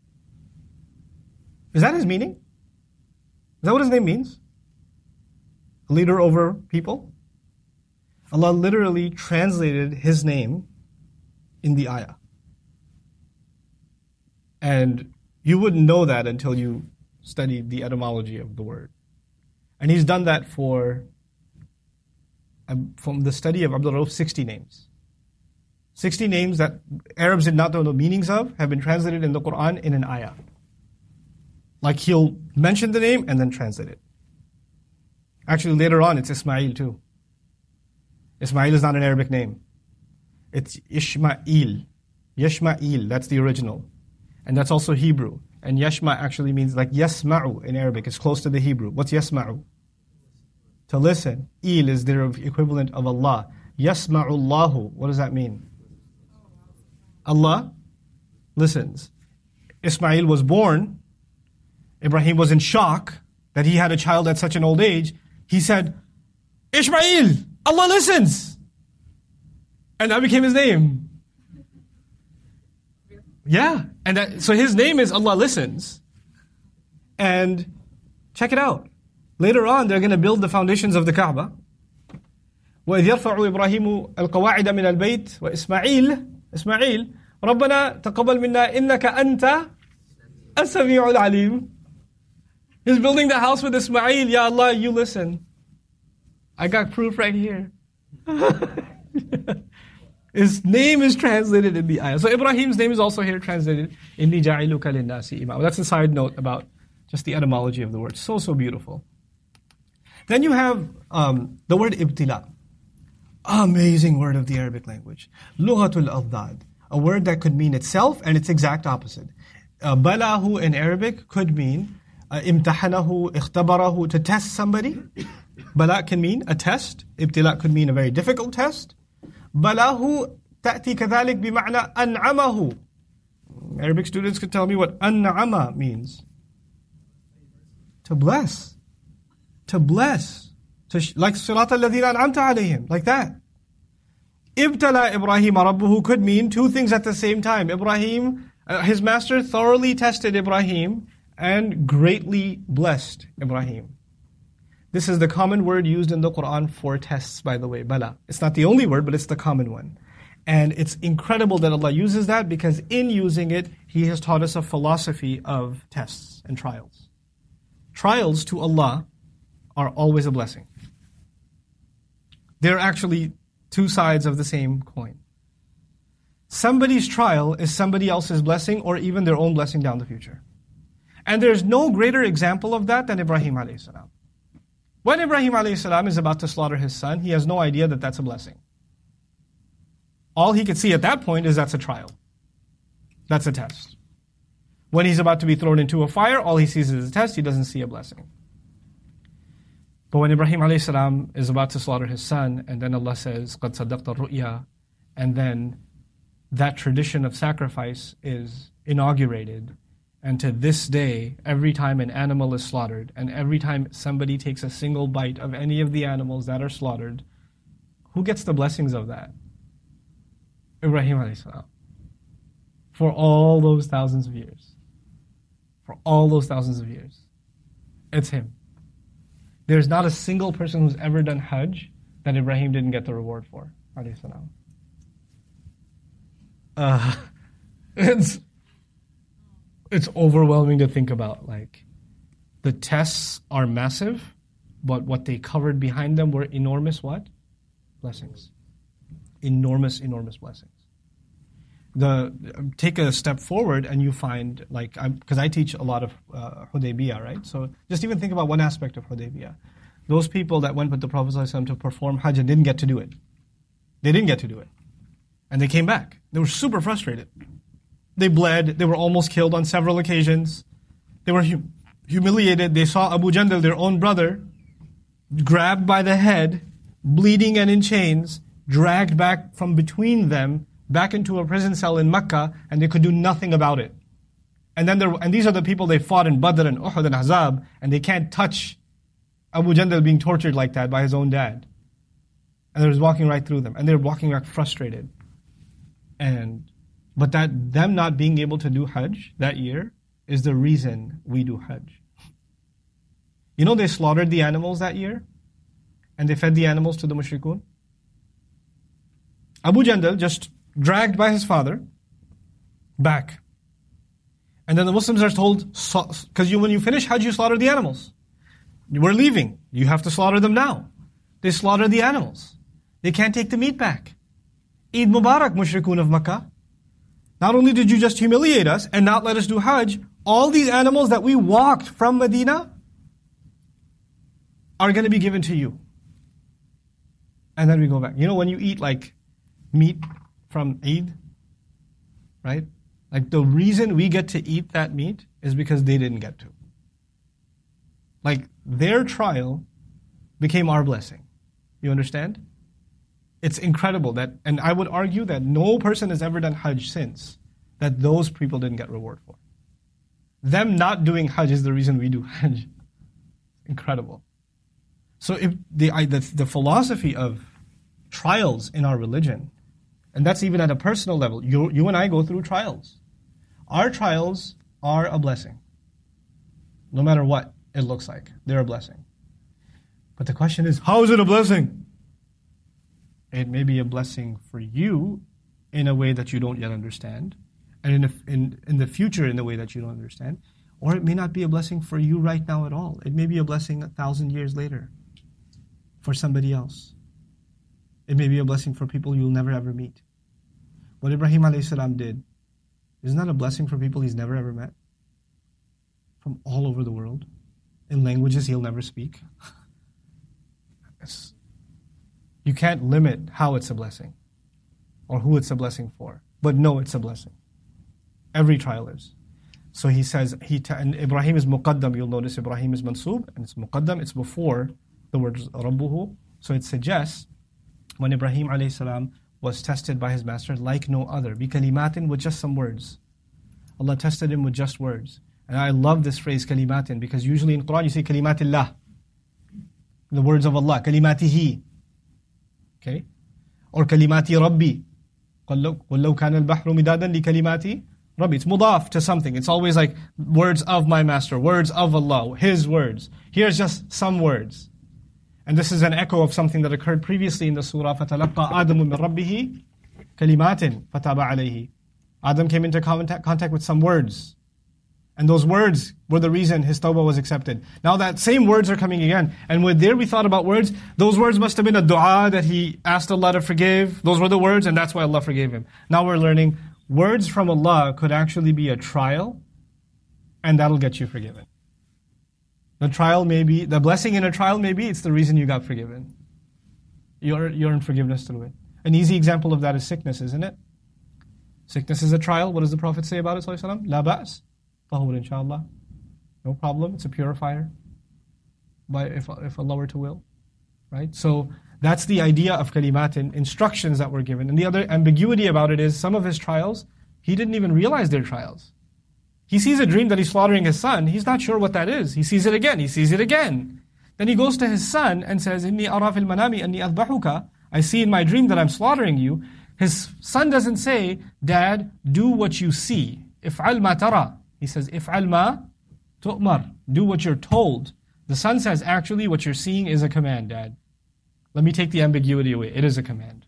Is that his meaning? Is that what his name means? A leader over people? Allah literally translated his name in the ayah. And you wouldn't know that until you studied the etymology of the word. And he's done that for, um, from the study of Abdul Rauf, sixty names. sixty names that Arabs did not know the meanings of have been translated in the Quran in an ayah. Like he'll mention the name and then translate it. Actually, later on, it's Ismail too. Ismail is not an Arabic name. It's Ishmael. Yashma'il, that's the original. And that's also Hebrew. And Yashma actually means like Yasma'u in Arabic. It's close to the Hebrew. What's Yasma'u? To listen. Il is the equivalent of Allah. Yasma'u Allahu. What does that mean? Allah listens. Ismail was born. Ibrahim was in shock that he had a child at such an old age. He said, Ishmael, Allah listens. And that became his name. Yeah. And that, so his name is Allah listens. And check it out. Later on, they're going to build the foundations of the Kaaba. وَإِذْ يَرْفَعُ إِبْرَاهِيمُ الْقَوَاعِدَ مِنَ الْبَيْتِ وَإِسْمَاعِيلُ إسماعيل رَبَّنَا تَقَبَّلْ مِنَّا إِنَّكَ أَنْتَ السَّمِيعُ الْعَلِيمُ. He's building the house with Ismail. Ya Allah, you listen. I got proof right here. His name is translated in the ayah. So Ibrahim's name is also here translated, إِنِّي جَعِلُكَ لِلنَّاسِ إِمَامًا. That's a side note about just the etymology of the word. So, so beautiful. Then you have um, the word ibtila. Amazing word of the Arabic language. Lughatul adad. A word that could mean itself and its exact opposite. Uh, balahu in Arabic could mean uh, imtahanahu, ikhtabarahu, to test somebody. Bala can mean a test. Ibtila could mean a very difficult test. Balahu ta'ti kadhalik bima'na an'amahu. Arabic students could tell me what an'ama means. To bless. To bless. To sh- like Sirata alladhina an'amta alayhim. Like that. Ibtala Ibrahim rabbuhu could mean two things at the same time. Ibrahim, uh, his master thoroughly tested Ibrahim and greatly blessed Ibrahim. This is the common word used in the Quran for tests, by the way, bala. It's not the only word, but it's the common one. And it's incredible that Allah uses that because in using it, He has taught us a philosophy of tests and trials. Trials to Allah are always a blessing. They're actually two sides of the same coin. Somebody's trial is somebody else's blessing or even their own blessing down the future. And there's no greater example of that than Ibrahim alayhi salam. When Ibrahim alayhi salam is about to slaughter his son, he has no idea that that's a blessing. All he could see at that point is that's a trial. That's a test. When he's about to be thrown into a fire, all he sees is a test, he doesn't see a blessing. But when Ibrahim alayhi salam is about to slaughter his son, and then Allah says, قَدْ صَدَّقْتَ الرُّؤْيَا, and then that tradition of sacrifice is inaugurated. And to this day, every time an animal is slaughtered, and every time somebody takes a single bite of any of the animals that are slaughtered, who gets the blessings of that? Ibrahim alayhi salam. For all those thousands of years. For all those thousands of years. It's him. There's not a single person who's ever done Hajj that Ibrahim didn't get the reward for. Alayhi salam. Uh, it's, it's overwhelming to think about. Like, the tests are massive, but what they covered behind them were enormous what? Blessings. Enormous, enormous blessings. The take a step forward and you find, like, because I teach a lot of uh, Hudaybiyah, right? So just even think about one aspect of Hudaybiyah. Those people that went with the Prophet ﷺ to perform Hajj and didn't get to do it. They didn't get to do it. And they came back. They were super frustrated. They bled. They were almost killed on several occasions. They were hum- humiliated. They saw Abu Jandal, their own brother, grabbed by the head, bleeding and in chains, dragged back from between them, back into a prison cell in Mecca, and they could do nothing about it. And then there, and these are the people they fought in Badr and Uhud and Ahzab, and they can't touch Abu Jandal being tortured like that by his own dad. And they're just walking right through them, and they're walking back frustrated. And but that them not being able to do Hajj that year is the reason we do Hajj. You know they slaughtered the animals that year, and they fed the animals to the mushrikun. Abu Jandal just dragged by his father back. And then the Muslims are told, because you, when you finish Hajj, you slaughter the animals. We're leaving. You have to slaughter them now. They slaughter the animals. They can't take the meat back. Eid Mubarak, mushrikun of Makkah. Not only did you just humiliate us and not let us do Hajj, all these animals that we walked from Medina are going to be given to you. And then we go back. You know when you eat like meat from Eid, right? Like the reason we get to eat that meat is because they didn't get to. Like their trial became our blessing. You understand? It's incredible that, and I would argue that no person has ever done Hajj since that those people didn't get reward for. Them not doing Hajj is the reason we do Hajj. Incredible. So if the, the the philosophy of trials in our religion, and that's even at a personal level, you you and I go through trials. Our trials are a blessing. No matter what it looks like, they're a blessing. But the question is, how is it a blessing? It may be a blessing for you in a way that you don't yet understand, and in, a, in in the future in a way that you don't understand, or it may not be a blessing for you right now at all. It may be a blessing a thousand years later for somebody else. It may be a blessing for people you'll never ever meet. What Ibrahim alayhi salam did, isn't that a blessing for people he's never ever met? From all over the world, in languages he'll never speak. It's, you can't limit how it's a blessing or who it's a blessing for. But no, it's a blessing. Every trial is. So he says, he ta- and Ibrahim is muqaddam. You'll notice Ibrahim is mansub, and it's muqaddam. It's before the words Rabbuhu. So it suggests when Ibrahim alayhi salam was tested by his master like no other, bi kalimatin, with just some words. Allah tested him with just words. And I love this phrase, kalimatin, because usually in Quran you say kalimatillah, the words of Allah, kalimatihi. Okay? Or kalimati rabbi. قَلْ لَوْ كَانَ الْبَحْرُ مِدَادًا لِكَلِمَاتِ رَبِّي. It's mudaf to something. It's always like words of my master, words of Allah, His words. Here's just some words. And this is an echo of something that occurred previously in the surah, فَتَلَقَّى آدَمُ مِنْ رَبِّهِ كَلِمَاتٍ فَتَابَ عَلَيْهِ. Adam came into contact, contact with some words. And those words were the reason his tawbah was accepted. Now that same words are coming again. And when there we thought about words, those words must have been a dua that he asked Allah to forgive. Those were the words, and that's why Allah forgave him. Now we're learning words from Allah could actually be a trial, and that'll get you forgiven. The trial may be, the blessing in a trial may be, it's the reason you got forgiven. You're, you're in forgiveness through it. An easy example of that is sickness, isn't it? Sickness is a trial. What does the Prophet say about it, sallallahu alaihi wasallam? La ba's tahur inshallah. No problem, it's a purifier. But if, if Allah were to will. Right? So that's the idea of kalimatin, instructions that were given. And the other ambiguity about it is some of his trials, he didn't even realize they're trials. He sees a dream that he's slaughtering his son. He's not sure what that is. He sees it again. He sees it again. Then he goes to his son and says, Inni ara fil manami anni adbahuka. I see in my dream that I'm slaughtering you. His son doesn't say, Dad, do what you see. If'al ma tara. He says, If'al ma tu'mar. Do what you're told. The son says, actually, what you're seeing is a command, Dad. Let me take the ambiguity away. It is a command.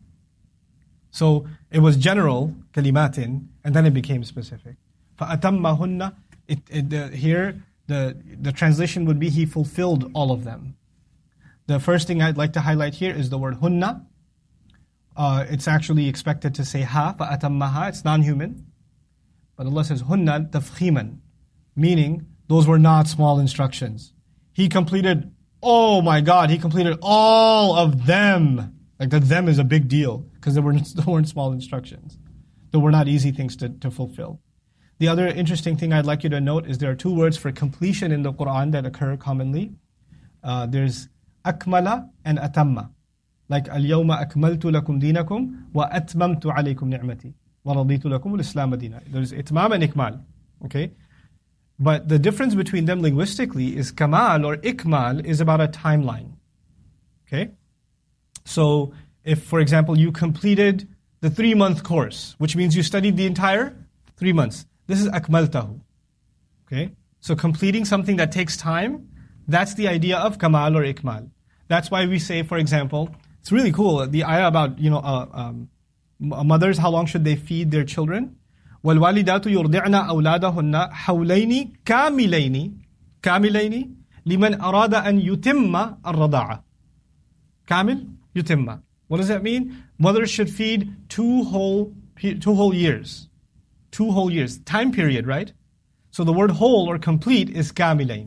So it was general, kalimatin, and then it became specific. فَأَتَمَّهُنَّ it, it, the, Here, the, the translation would be, he fulfilled all of them. The first thing I'd like to highlight here is the word hunna. Uh, it's actually expected to say ha, فَأَتَمَّهَا. It's non-human. But Allah says, hunna tafkhiman, meaning those were not small instructions. He completed, oh my God, he completed all of them. Like that them is a big deal, because they weren't, they weren't small instructions. They were not easy things to, to fulfill. The other interesting thing I'd like you to note is there are two words for completion in the Qur'an that occur commonly. Uh, there's akmala and atamma. Like al-yawma akmaltu lakum dinakum wa atmamtu alaykum ni'mati wa raditu lakum al-islam dina. There's itmam and ikmal. Okay? But the difference between them linguistically is kamal or ikmal is about a timeline. Okay? So if, for example, you completed the three-month course, which means you studied the entire three months. This is akmaltahu. Okay? So completing something that takes time, that's the idea of kamal or ikmal. That's why we say, for example, it's really cool, the ayah about, you know, uh, um, mothers, how long should they feed their children? وَالْوَالِدَاتُ يُرْضِعْنَا أَوْلَادَهُنَّ حَوْلَيْنِ كَامِلَيْنِ كَامِلَيْنِ لِمَنْ أَرَادَ أَنْ يُتِمَّ الرَّضَاعَةِ Kamil, yutimma. What does that mean? Mothers should feed two whole, two whole years. Two whole years. Time period, right? So the word whole or complete is kamilain.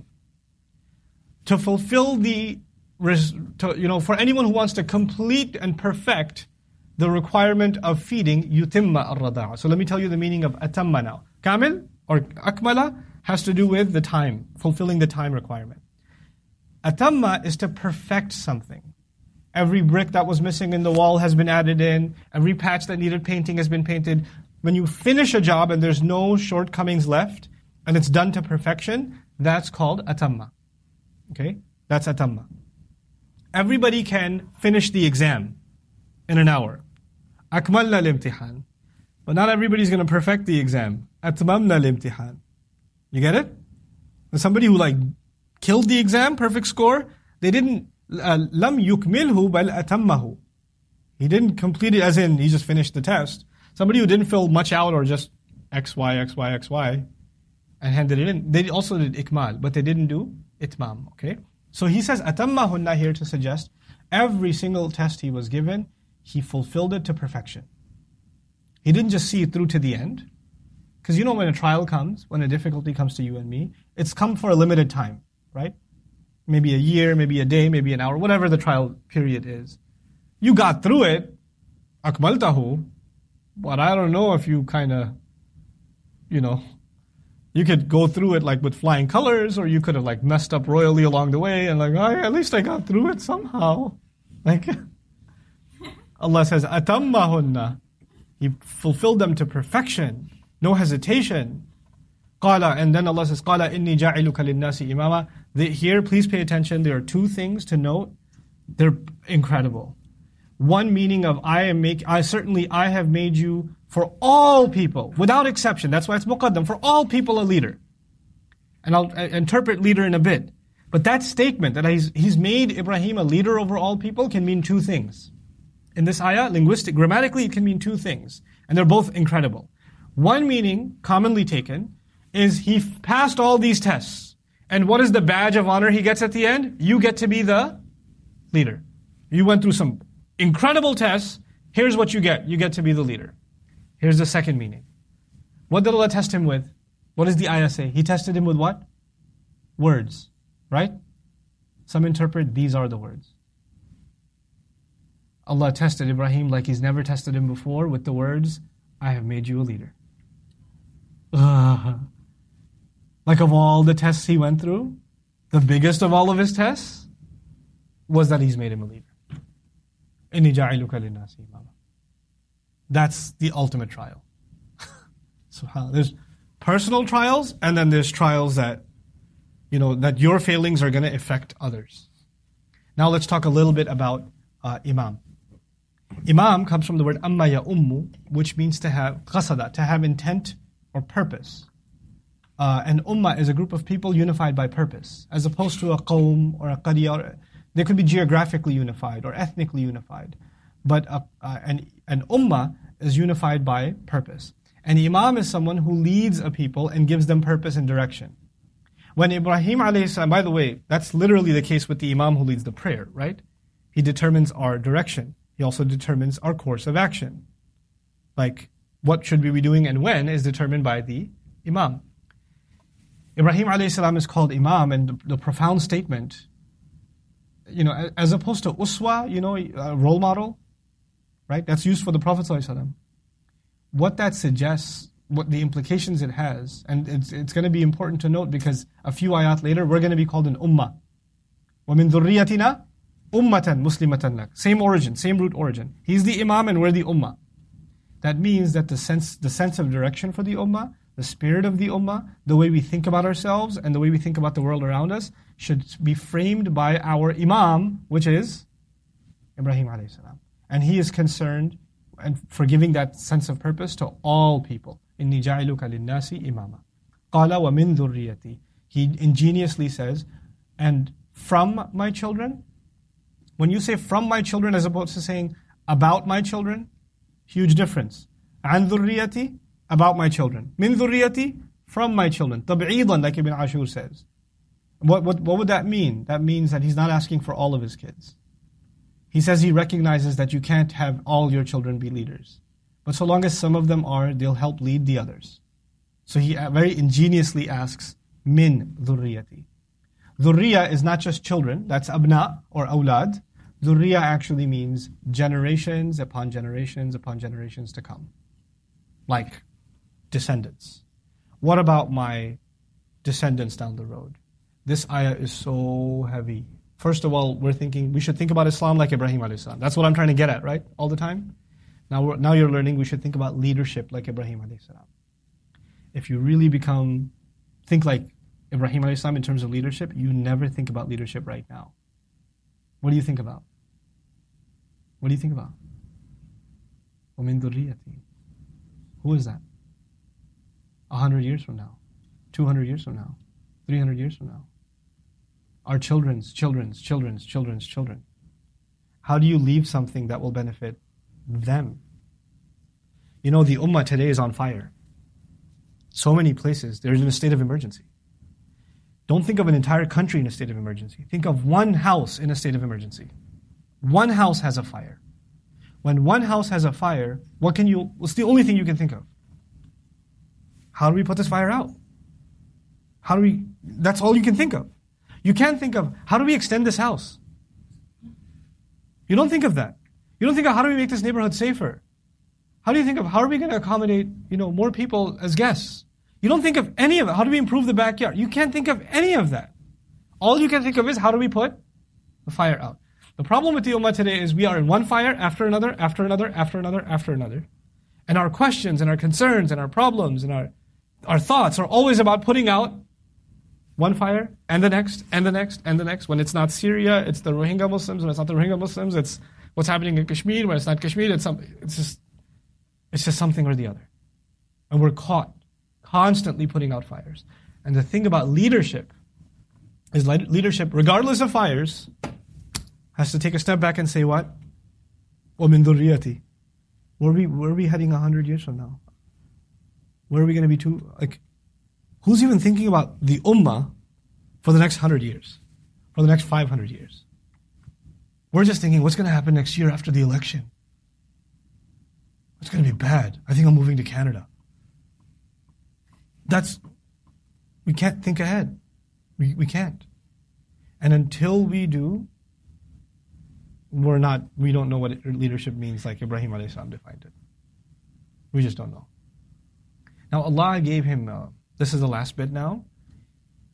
To fulfill the, to, you know, for anyone who wants to complete and perfect the requirement of feeding, yutimma ar-rada'a. So let me tell you the meaning of atamma now. Kamil or akmala has to do with the time, fulfilling the time requirement. Atamma is to perfect something. Every brick that was missing in the wall has been added in. Every patch that needed painting has been painted. When you finish a job and there's no shortcomings left, and it's done to perfection, that's called atamma. Okay? That's atamma. Everybody can finish the exam in an hour. Akmalna al-imtihan. But not everybody's going to perfect the exam. Atmamna al-imtihan. You get it? There's somebody who like killed the exam, perfect score, they didn't lam yukmilhu bal atammahu. He didn't complete it as in he just finished the test. Somebody who didn't fill much out or just X, Y, X, Y, X, Y and handed it in. They also did ikmal, but they didn't do itmam. Okay? So he says atammahunna here to suggest every single test he was given, he fulfilled it to perfection. He didn't just see it through to the end. Because you know when a trial comes, when a difficulty comes to you and me, it's come for a limited time, right? Maybe a year, maybe a day, maybe an hour, whatever the trial period is. You got through it, akmaltahu, but I don't know if you kind of, you know, you could go through it like with flying colors, or you could have like messed up royally along the way and like, oh, at least I got through it somehow. Like, Allah says, atammahunna. He fulfilled them to perfection. No hesitation. Qala, and then Allah says, Qala inni ja'iluka linnasi imama. Here, please pay attention. There are two things to note. They're incredible. One meaning of I am make. I certainly I have made you for all people, without exception. That's why it's muqaddam, for all people a leader. And I'll uh, interpret leader in a bit. But that statement that he's he's made Ibrahim a leader over all people can mean two things. In this ayah, linguistic, grammatically, it can mean two things, and they're both incredible. One meaning, commonly taken, is he passed all these tests. And what is the badge of honor he gets at the end? You get to be the leader. You went through some incredible tests. Here's what you get. You get to be the leader. Here's the second meaning. What did Allah test him with? What does the ayah say? He tested him with what? Words. Right? Some interpret these are the words. Allah tested Ibrahim like He's never tested him before with the words, I have made you a leader. Uh, Like of all the tests he went through, the biggest of all of his tests was that he's made him a leader. إِنِّي جَاعِلُكَ لِلنَّاسِ إِمَامًا. That's the ultimate trial. SubhanAllah. There's personal trials, and then there's trials that, you know, that your failings are going to affect others. Now let's talk a little bit about uh, Imam. Imam comes from the word amma ya ummu, which means to have qasada, to have intent or purpose. Uh, and ummah is a group of people unified by purpose, as opposed to a qawm or a qariya. They could be geographically unified or ethnically unified. But a, uh, an, an ummah is unified by purpose. And imam is someone who leads a people and gives them purpose and direction. When Ibrahim alayhi salam, by the way, that's literally the case with the imam who leads the prayer, right? He determines our direction. He also determines our course of action. Like, what should we be doing and when is determined by the imam. Ibrahim alayhi salam is called imam, and the, the profound statement, you know, as opposed to uswa, you know, a role model, right? That's used for the Prophet sallallahu alaihi wasallam. What that suggests, what the implications it has, and it's it's going to be important to note because a few ayat later we're going to be called an ummah. وَمِن ذُرِّيَّتِنَا ummatan muslimatan lak. Same origin, same root origin. He's the imam and we're the ummah. That means that the sense the sense of direction for the ummah, the spirit of the ummah, the way we think about ourselves and the way we think about the world around us should be framed by our imam, which is Ibrahim alayhi salam. And he is concerned and for giving that sense of purpose to all people. إِنِّي جَعِلُكَ لِلنَّاسِ إِمَامًا قَالَ وَمِن ذُرِّيَّتِي. He ingeniously says, and from my children. When you say from my children as opposed to saying about my children, huge difference. عَن ذُرِّيَّتِي, about my children. Min ذُرِّيَّتِي, from my children. تَبْعِيضًا, like Ibn Ashur says. What, what, what would that mean? That means that he's not asking for all of his kids. He says he recognizes that you can't have all your children be leaders. But so long as some of them are, they'll help lead the others. So he very ingeniously asks, min dhurriyati. Dhurriya is not just children, that's abna or awlad. Dhurriya actually means generations upon generations upon generations to come. Like descendants. What about my descendants down the road? This ayah is so heavy. First of all, we're thinking, we should think about Islam like Ibrahim alayhi salam. That's what I'm trying to get at, right? All the time. Now, we're, now you're learning we should think about leadership like Ibrahim alayhi salam. If you really become, think like Ibrahim alayhi salam in terms of leadership, you never think about leadership right now. What do you think about? What do you think about? وَمِن ذُرِّيَّتِي. Who is that? A hundred years from now? Two hundred years from now? Three hundred years from now? Our children's, children's, children's, children's, children. How do you leave something that will benefit them? You know, the ummah today is on fire. So many places, they're in a state of emergency. Don't think of an entire country in a state of emergency. Think of one house in a state of emergency. One house has a fire. When one house has a fire, what can you, what's the only thing you can think of? How do we put this fire out? How do we, that's all you can think of. You can't think of, how do we extend this house? You don't think of that. You don't think of, how do we make this neighborhood safer? How do you think of, how are we going to accommodate, you know, more people as guests? You don't think of any of it. How do we improve the backyard? You can't think of any of that. All you can think of is, how do we put the fire out? The problem with the ummah today is we are in one fire after another, after another, after another, after another. And our questions and our concerns and our problems and our, our thoughts are always about putting out one fire, and the next, and the next, and the next. When it's not Syria, it's the Rohingya Muslims. When it's not the Rohingya Muslims, it's what's happening in Kashmir. When it's not Kashmir, it's something. It's just, it's just something or the other. And we're caught constantly putting out fires. And the thing about leadership is leadership, regardless of fires, has to take a step back and say what? وَمِن ذُرِّيَّتِي. Where are we, where are we heading a hundred years from now? Where are we going to be too, like, who's even thinking about the ummah for the next hundred years? For the next five hundred years? We're just thinking, what's going to happen next year after the election? It's going to be bad. I think I'm moving to Canada. That's, we can't think ahead. We we can't. And until we do, we're not, we don't know what leadership means like Ibrahim alayhi salam defined it. We just don't know. Now Allah gave him, uh, this is the last bit now,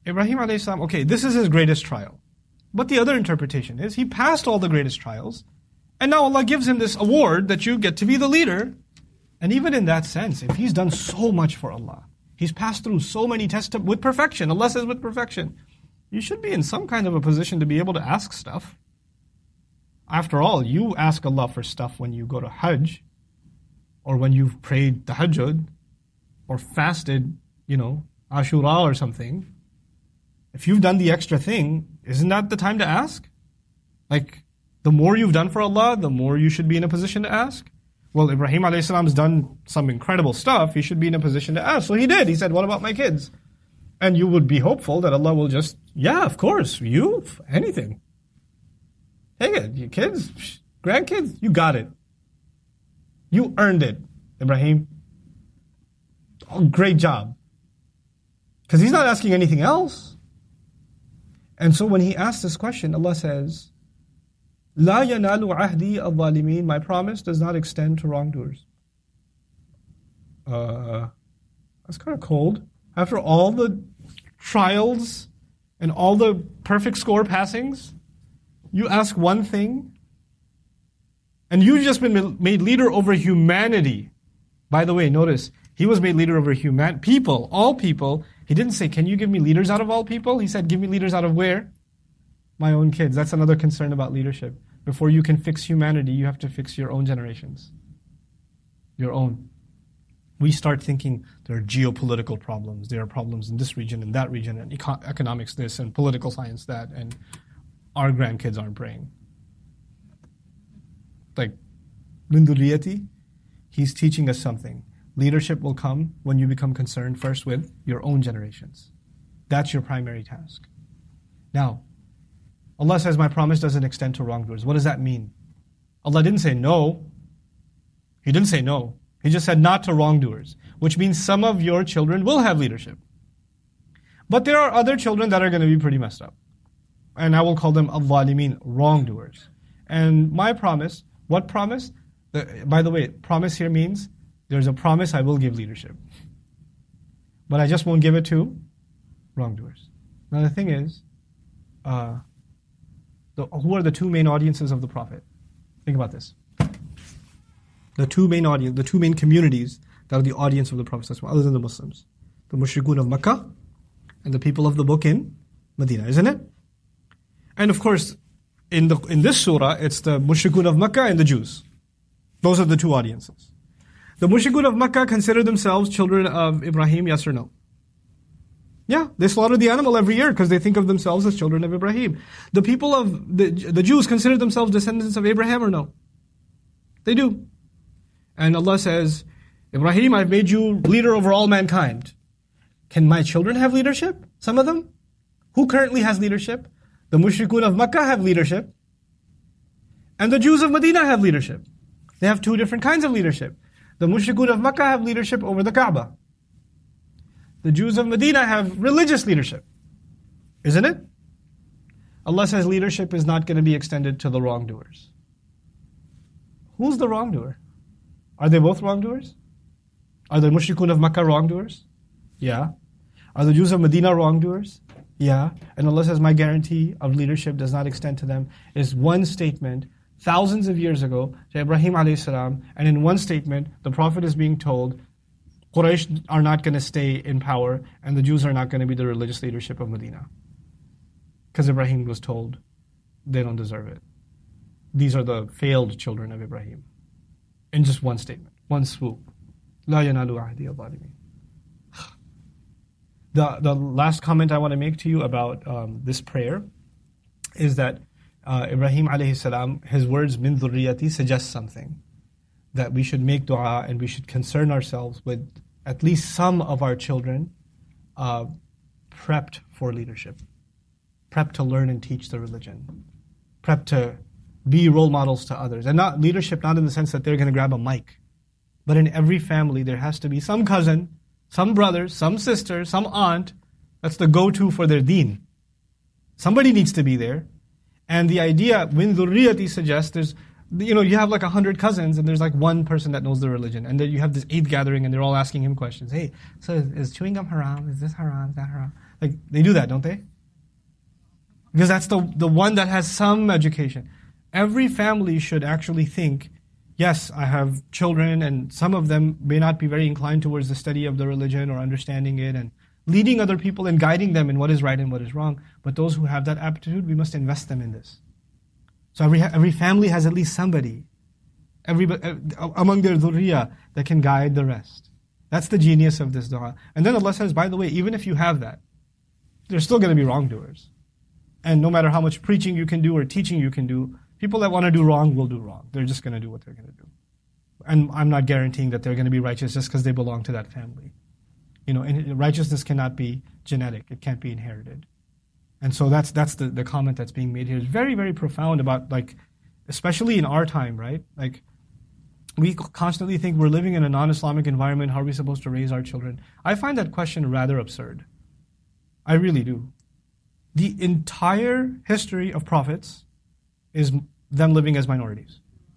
Ibrahim alayhi salam, okay, this is his greatest trial. But the other interpretation is he passed all the greatest trials, and now Allah gives him this award that you get to be the leader. And even in that sense, if he's done so much for Allah, he's passed through so many tests with perfection, Allah says with perfection, you should be in some kind of a position to be able to ask stuff. After all, you ask Allah for stuff when you go to Hajj, or when you've prayed tahajjud, or fasted, you know, Ashura or something. If you've done the extra thing, isn't that the time to ask? Like, the more you've done for Allah, the more you should be in a position to ask. Well, Ibrahim alayhi salam has done some incredible stuff. He should be in a position to ask. So he did. He said, what about my kids? And you would be hopeful that Allah will just, yeah, of course, you, anything. Take it. Your kids, grandkids, you got it. You earned it, Ibrahim. Oh, great job. Because he's not asking anything else. And so when he asks this question, Allah says, La yanalu ahdi al-zalimin, my promise does not extend to wrongdoers. Uh, that's kind of cold. After all the trials and all the perfect score passings, you ask one thing, and you've just been made leader over humanity. By the way, notice, he was made leader over human people, all people. He didn't say, can you give me leaders out of all people? He said, give me leaders out of where? My own kids. That's another concern about leadership. Before you can fix humanity, you have to fix your own generations. Your own. We start thinking there are geopolitical problems. There are problems in this region and that region, and eco- economics this, and political science that, and our grandkids aren't praying. Like, min dhurriyati, he's teaching us something. Leadership will come when you become concerned first with your own generations. That's your primary task. Now, Allah says, my promise doesn't extend to wrongdoers. What does that mean? Allah didn't say no. He didn't say no. He just said not to wrongdoers, which means some of your children will have leadership. But there are other children that are going to be pretty messed up. And I will call them al-zalimin, wrongdoers. And my promise, what promise? The, by the way, promise here means there's a promise I will give leadership. But I just won't give it to wrongdoers. Now the thing is, uh, the, who are the two main audiences of the Prophet? Think about this. The two main audience, the two main communities that are the audience of the Prophet, other than the Muslims. The mushrikun of Makkah and the people of the book in Medina, isn't it? And of course, in the in this surah, it's the mushrikun of Makkah and the Jews. Those are the two audiences. The mushrikun of Makkah consider themselves children of Ibrahim, yes or no? Yeah, they slaughter the animal every year because they think of themselves as children of Ibrahim. The people of, the, the Jews consider themselves descendants of Abraham or no? They do. And Allah says, Ibrahim, I've made you leader over all mankind. Can my children have leadership? Some of them? Who currently has leadership? The mushrikun of Makkah have leadership. And the Jews of Medina have leadership. They have two different kinds of leadership. The mushrikun of Makkah have leadership over the Kaaba. The Jews of Medina have religious leadership. Isn't it? Allah says leadership is not going to be extended to the wrongdoers. Who's the wrongdoer? Are they both wrongdoers? Are the mushrikun of Makkah wrongdoers? Yeah. Are the Jews of Medina wrongdoers? Yeah. And Allah says, my guarantee of leadership does not extend to them. It is one statement thousands of years ago to Ibrahim alayhi salam, and in one statement, the Prophet is being told, Quraysh are not going to stay in power, and the Jews are not going to be the religious leadership of Medina. Because Ibrahim was told, they don't deserve it. These are the failed children of Ibrahim. In just one statement, one swoop. La yanalu ahdi al-zalimin. The, the last comment I want to make to you about um, this prayer is that uh, Ibrahim alayhi salam, his words, min dhurriyati, suggest something. That we should make dua and we should concern ourselves with at least some of our children uh, prepped for leadership. Prepped to learn and teach the religion. Prepped to be role models to others. And not leadership, not in the sense that they're going to grab a mic. But in every family, there has to be some cousin, some brother, some sister, some aunt that's the go-to for their deen. Somebody needs to be there. And the idea, min dhurriyati, suggests there's you know, you have like a hundred cousins and there's like one person that knows the religion. And then you have this Eid gathering and they're all asking him questions. Hey, so is, is chewing gum haram? Is this haram? Is that haram? Like, they do that, don't they? Because that's the, the one that has some education. Every family should actually think, yes, I have children and some of them may not be very inclined towards the study of the religion or understanding it and leading other people and guiding them in what is right and what is wrong. But those who have that aptitude, we must invest them in this. So every every family has at least somebody every, uh, among their dhurriya that can guide the rest. That's the genius of this dua. And then Allah says, by the way, even if you have that, there's still going to be wrongdoers. And no matter how much preaching you can do or teaching you can do, people that want to do wrong will do wrong. They're just going to do what they're going to do. And I'm not guaranteeing that they're going to be righteous just because they belong to that family. You know, and righteousness cannot be genetic. It can't be inherited. And so that's that's the, the comment that's being made here. It's very, very profound about, like, especially in our time, right? Like, we constantly think we're living in a non-Islamic environment. How are we supposed to raise our children? I find that question rather absurd. I really do. The entire history of prophets is them living as minorities.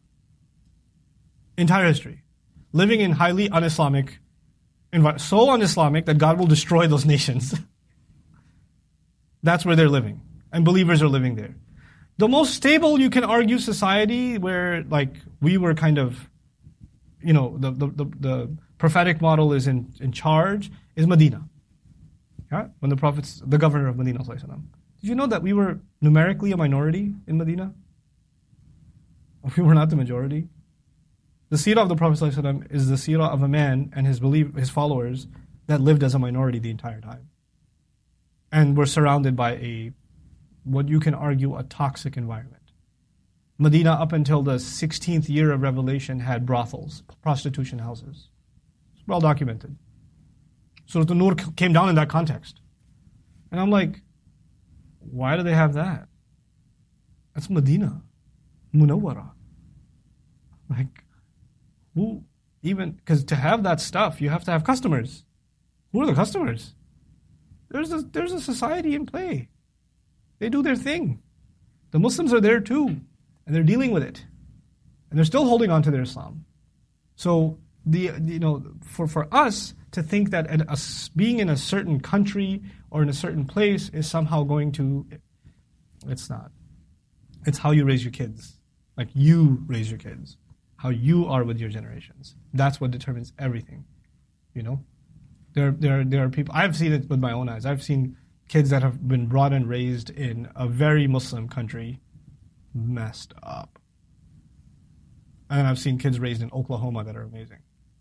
Entire history. Living in highly un-Islamic environment. So un-Islamic that God will destroy those nations. That's where they're living. And believers are living there. The most stable, you can argue, society where, like, we were kind of, you know, the, the, the, the prophetic model is in, in charge, is Medina. Yeah? When the Prophet's, the governor of Medina. Did you know that we were numerically a minority in Medina? We were not the majority. The seerah of the Prophet is the seerah of a man and his belief, his followers that lived as a minority the entire time. And were surrounded by a, what you can argue, a toxic environment. Medina, up until the sixteenth year of revelation, had brothels, prostitution houses. It's well documented. Surah An-Nur came down in that context. And I'm like, why do they have that? That's Medina. Munawwara. Like, who even, because to have that stuff, you have to have customers. Who are the customers? There's a, there's a society in play. They do their thing. The Muslims are there too, and they're dealing with it. And they're still holding on to their Islam. So, the you know, for, for us to think that a, being in a certain country or in a certain place is somehow going to, it's not. It's how you raise your kids. Like, you raise your kids. How you are with your generations. That's what determines everything. You know? There, there, there are people, I've seen it with my own eyes. I've seen kids that have been brought and raised in a very Muslim country messed up. And I've seen kids raised in Oklahoma that are amazing.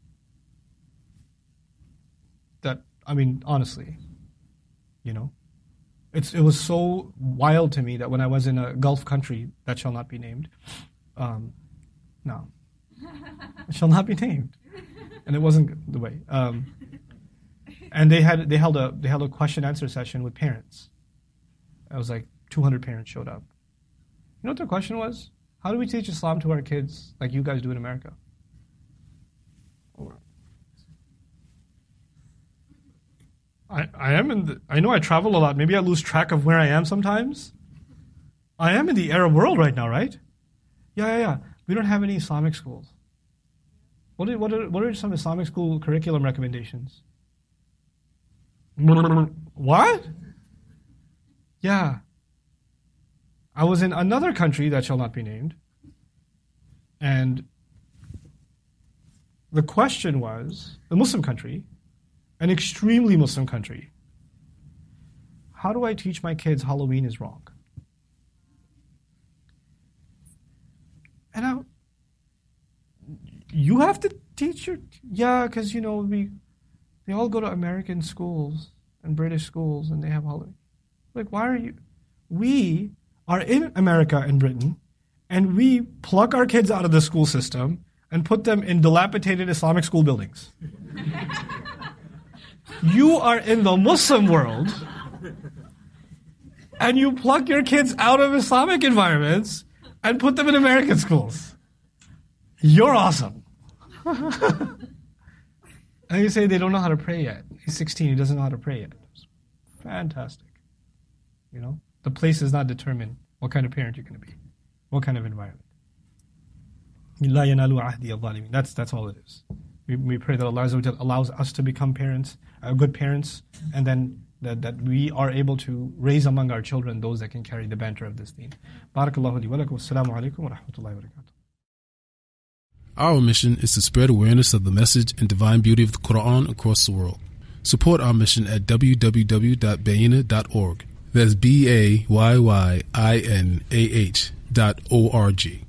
That, I mean, honestly, you know, it's it was so wild to me that when I was in a Gulf country that shall not be named, um, no, it shall not be named, and it wasn't the way. Um, and they had they held a they held a question answer session with parents. It was like two hundred parents showed up. You know what their question was? How do we teach Islam to our kids like you guys do in America? I, I am in the, I know I travel a lot. Maybe I lose track of where I am sometimes. I am in the Arab world right now, right? Yeah, yeah, yeah. We don't have any Islamic schools. What are, what are, what are some Islamic school curriculum recommendations? What? Yeah. I was in another country that shall not be named, and the question was, a Muslim country, an extremely Muslim country, how do I teach my kids Halloween is wrong? And I, you have to teach your, yeah, because, you know, we, they all go to American schools and British schools and they have Halloween. Like, why are you, we are in America and Britain, and we pluck our kids out of the school system and put them in dilapidated Islamic school buildings. You are in the Muslim world, and you pluck your kids out of Islamic environments and put them in American schools. You're awesome. And you say they don't know how to pray yet. He's sixteen, he doesn't know how to pray yet. Fantastic. You know? The place does not determine what kind of parent you're going to be, what kind of environment. La yanalu ahdi al-zalimin. That's that's all it is. We, we pray that Allah Azza wa Jal allows us to become parents, uh, good parents, and then that, that we are able to raise among our children those that can carry the banter of this deen. Barakallahu li wa lakum. Assalamu alaikum wa rahmatullahi wa barakatuh. Our mission is to spread awareness of the message and divine beauty of the Quran across the world. Support our mission at w w w dot bayina dot org. That's B A Y Y I N A H dot O R G.